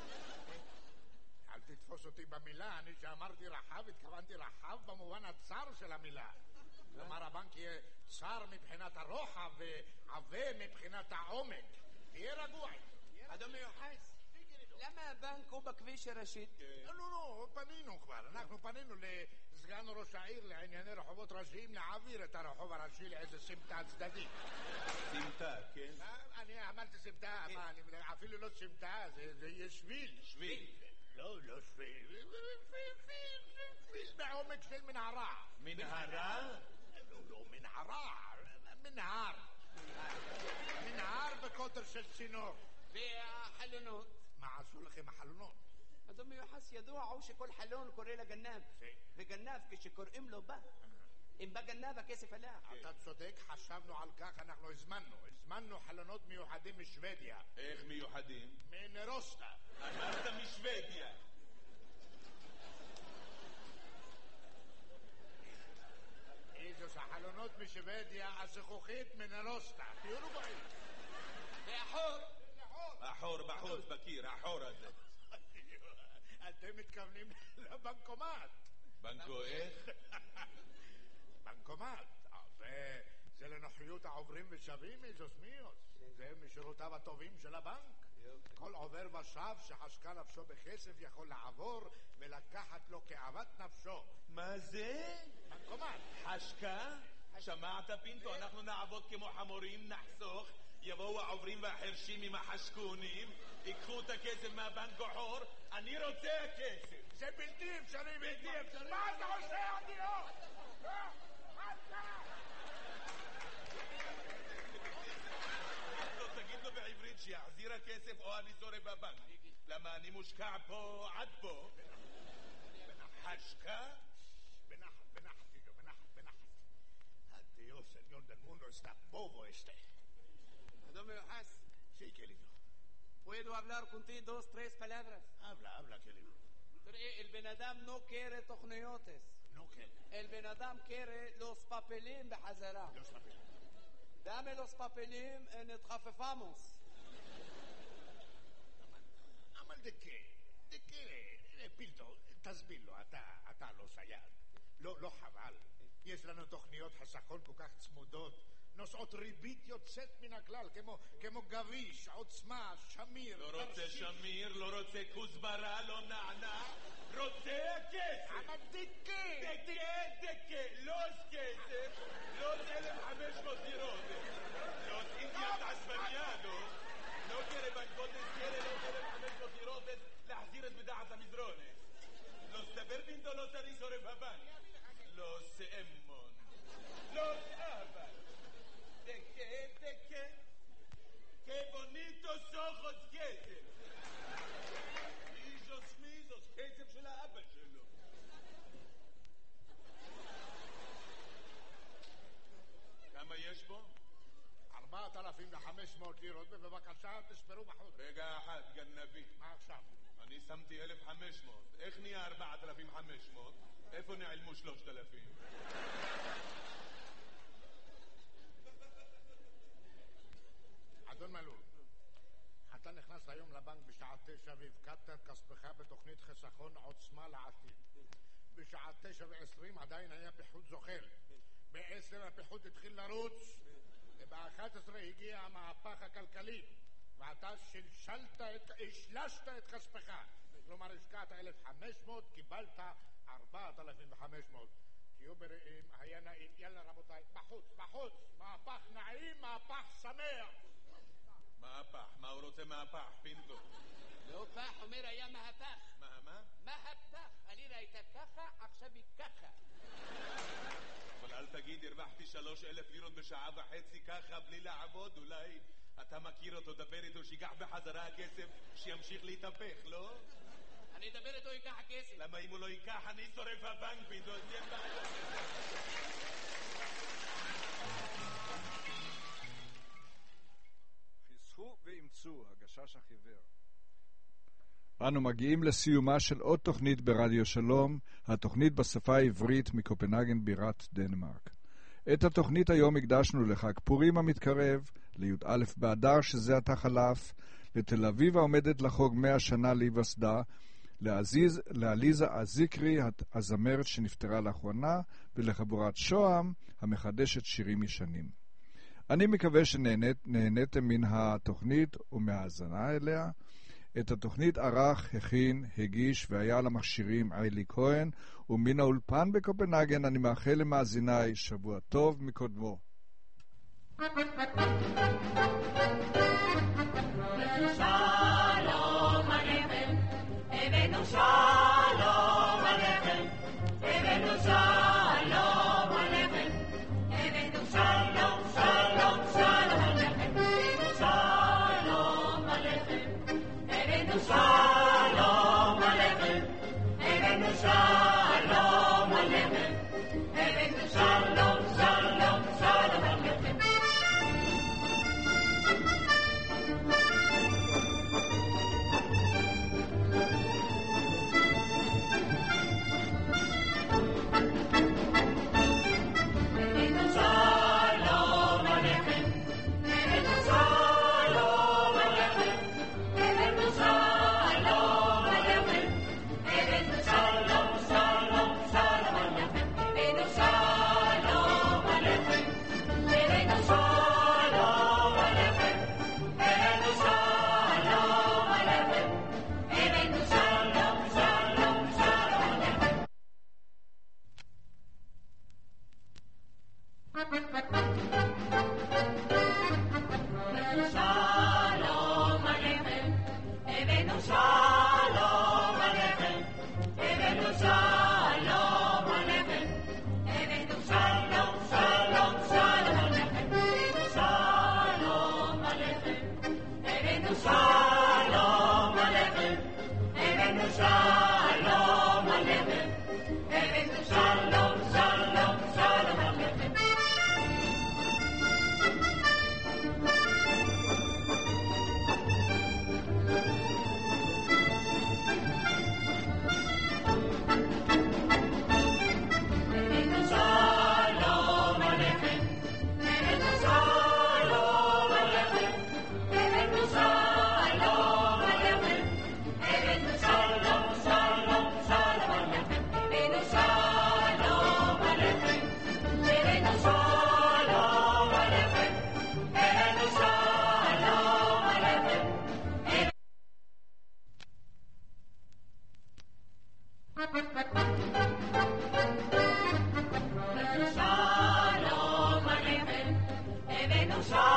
Speaker 14: אל תתפוס אותי במילה, אני שאמרתי רחב, התכוונתי רחב במובן הצר של המילה. כלומר, הבנק יהיה צר מבחינת הרוחב ועבה מבחינת העומק. תהיה רגוע.
Speaker 10: אדון מיוחס, למה הבנק הוא בכביש הראשית?
Speaker 14: לא, פנינו כבר. אנחנו פנינו לסגן ראש העיר לענייני רחובות ראשיים להעביר את הרחוב הראשי לאיזה סמטה צדדית.
Speaker 13: סמטה, כן?
Speaker 14: אני אמרתי סמטה, אפילו לא סמטה, זה יהיה שביל.
Speaker 13: שביל?
Speaker 14: לא שביל. שביל בעומק של מנהרה.
Speaker 13: מנהרה?
Speaker 14: לא, מנהרה. מנהר בקוטר של צינור.
Speaker 10: והחלונות?
Speaker 14: מה עשו לכם החלונות?
Speaker 10: אדון מיוחס, ידוע הוא שכל חלון קורא לגנב. וגנב כשקוראים לו בא. אם בא גנב הכסף הלך.
Speaker 14: אתה צודק, חשבנו על כך, אנחנו הזמנו חלונות מיוחדים משוודיה.
Speaker 13: איך מיוחדים?
Speaker 14: מנרוסטה.
Speaker 13: אמרת משוודיה.
Speaker 14: Los החלונות משוודיה, הזכוכית מנרוסטה. תהיו רגועים.
Speaker 10: לאחור.
Speaker 13: החור בחוץ בקיר, החור הזה.
Speaker 14: אתם מתכוונים לבנקומט.
Speaker 13: בנקו איך?
Speaker 14: בנקומט. זה לנוחיות העוברים ושבים, איזוס מיוס. זה משירותיו הטובים של הבנק. כל עובר ושב שחשקה נפשו בכסף יכול לעבור ולקחת לו כאוות נפשו.
Speaker 13: מה זה?
Speaker 14: בנקומט.
Speaker 13: חשקה? שמעת פינטו? אנחנו נעבוד כמו חמורים, נחסוך. יבואו העוברים והחרשים עם החשקונים, ייקחו את הכסף מהבנק החור. אני רוצה הכסף.
Speaker 14: זה בלתי אפשרי, בלתי אפשרי. מה אתה עושה, אדיו?
Speaker 13: תגיד לו בעברית שיחזיר הכסף או אני שורף בבנק. למה אני מושקע פה עד פה. חשקה?
Speaker 14: בנחת, tío, בנחת. Adiós, señor del mundo, está bobo este.
Speaker 10: Don Mejojas,
Speaker 14: Sí, querido.
Speaker 10: ¿puedo hablar contigo 2, 3 palabras?
Speaker 14: Habla, querido.
Speaker 10: תראה, el בן-אדם no quiere תוכניות.
Speaker 14: No quiere.
Speaker 10: el בן-אדם quiere los papeles בחזרה.
Speaker 14: Los papeles.
Speaker 10: dame los papeles, נתחפפamos.
Speaker 14: אבל de qué? פילטו, תסביר לו, אתה לא סייד. לא חבל. יש לנו תוכניות חסכון כל כך צמודות, נושאות ריבית יוצאת מן הכלל, כמו גביש, עוצמה, שמיר.
Speaker 13: לא רוצה שמיר, לא רוצה כוסברה, לא נענה, רוצה כסף.
Speaker 14: אבל
Speaker 13: דקה, לא כסף, לא 1,500 דירות. לא אינדיאט עספניאדו, לא quiere bancotes, quiere לא 1,500 דירות, להחזיר את מדעת המזרונה. לא סבר פינטו, לא סרי שורף הבנק. לא סאמון, לא סאבל. דקה, que bonitos ojos כסף. מיזוס, כסף של האבא שלו. כמה יש בו?
Speaker 14: 4,500 לירות, ובבקשה תספרו בחוץ.
Speaker 13: רגע אחד, גנבי.
Speaker 14: מה עכשיו?
Speaker 13: אני שמתי 1,500. איך נהיה 4,500? איפה נעלמו 3,000?
Speaker 14: אדון מלול, אתה נכנס היום לבנק בשעה 9 והפקדת את כספך בתוכנית חיסכון עוצמה לעתיד. בשעה 9:20 עדיין היה פיחות זוחל. ב-10 הפיחות התחיל לרוץ, וב-11 הגיע המהפך הכלכלי, ואתה השלשת את כספך. כלומר, השקעת 1,500, קיבלת 4,500. תהיו בריאים, היה נעים. יאללה רבותיי, בחוץ. מהפך נעים, מהפך שמח.
Speaker 13: מהפך, מה הוא רוצה מהפך, פינטו?
Speaker 10: לא פח, אומר היה מהפך.
Speaker 13: מה?
Speaker 10: מהפך, הלירה הייתה ככה, עכשיו היא ככה.
Speaker 13: אבל אל תגיד, הרווחתי 3,000 לירות בשעה וחצי ככה בלי לעבוד, אולי אתה מכיר אותו, דבר איתו, שיגח בחזרה הכסף, שימשיך להתהפך, לא?
Speaker 10: אני אדבר איתו, ייקח הכסף.
Speaker 13: למה אם הוא לא ייקח, אני שורף הבנק, פינטו, אז תהיה בעיה.
Speaker 1: חסכו ואימצו, הגשש החיוור. אנו מגיעים לסיומה של עוד תוכנית ברדיו שלום, התוכנית בשפה העברית מקופנהגן בירת דנמרק. את התוכנית היום הקדשנו לחג פורים המתקרב, לי"א באדר שזה עתה חלף, לתל אביב העומדת לחוג 100 שנה להיווסדה, לעליזה הזיקרי הזמרת שנפטרה לאחרונה, ולחבורת שוהם המחדשת שירים ישנים. אני מקווה שנהניתם מן התוכנית ומהאזנה אליה. את התוכנית ערך, הכין, הגיש והיה על המכשירים איילי כהן, ומן האולפן בקופנהגן אני מאחל למאזיניי שבוע טוב מקודמו.
Speaker 4: שלום עליכם, הבאנו שלום עליכם, הבאנו שלום עליכם, הבאנו שלום, שלום, שלום עליכם, שלום עליכם, הבאנו שלום עליכם, הבאנו שלום עליכם, הבאנו שלום, שלום, שלום עליכם. Shalom Aleichem, הבאנו שלום עליכם, הבאנו שלום עליכם, הבאנו שלום, שלום, שלום עליכם, הבאנו שלום עליכם, הבאנו שלום עליכם, הבאנו שלום עליכם, הבאנו שלום, שלום, שלום עליכם. Shalom Aleichem, הבאנו שלום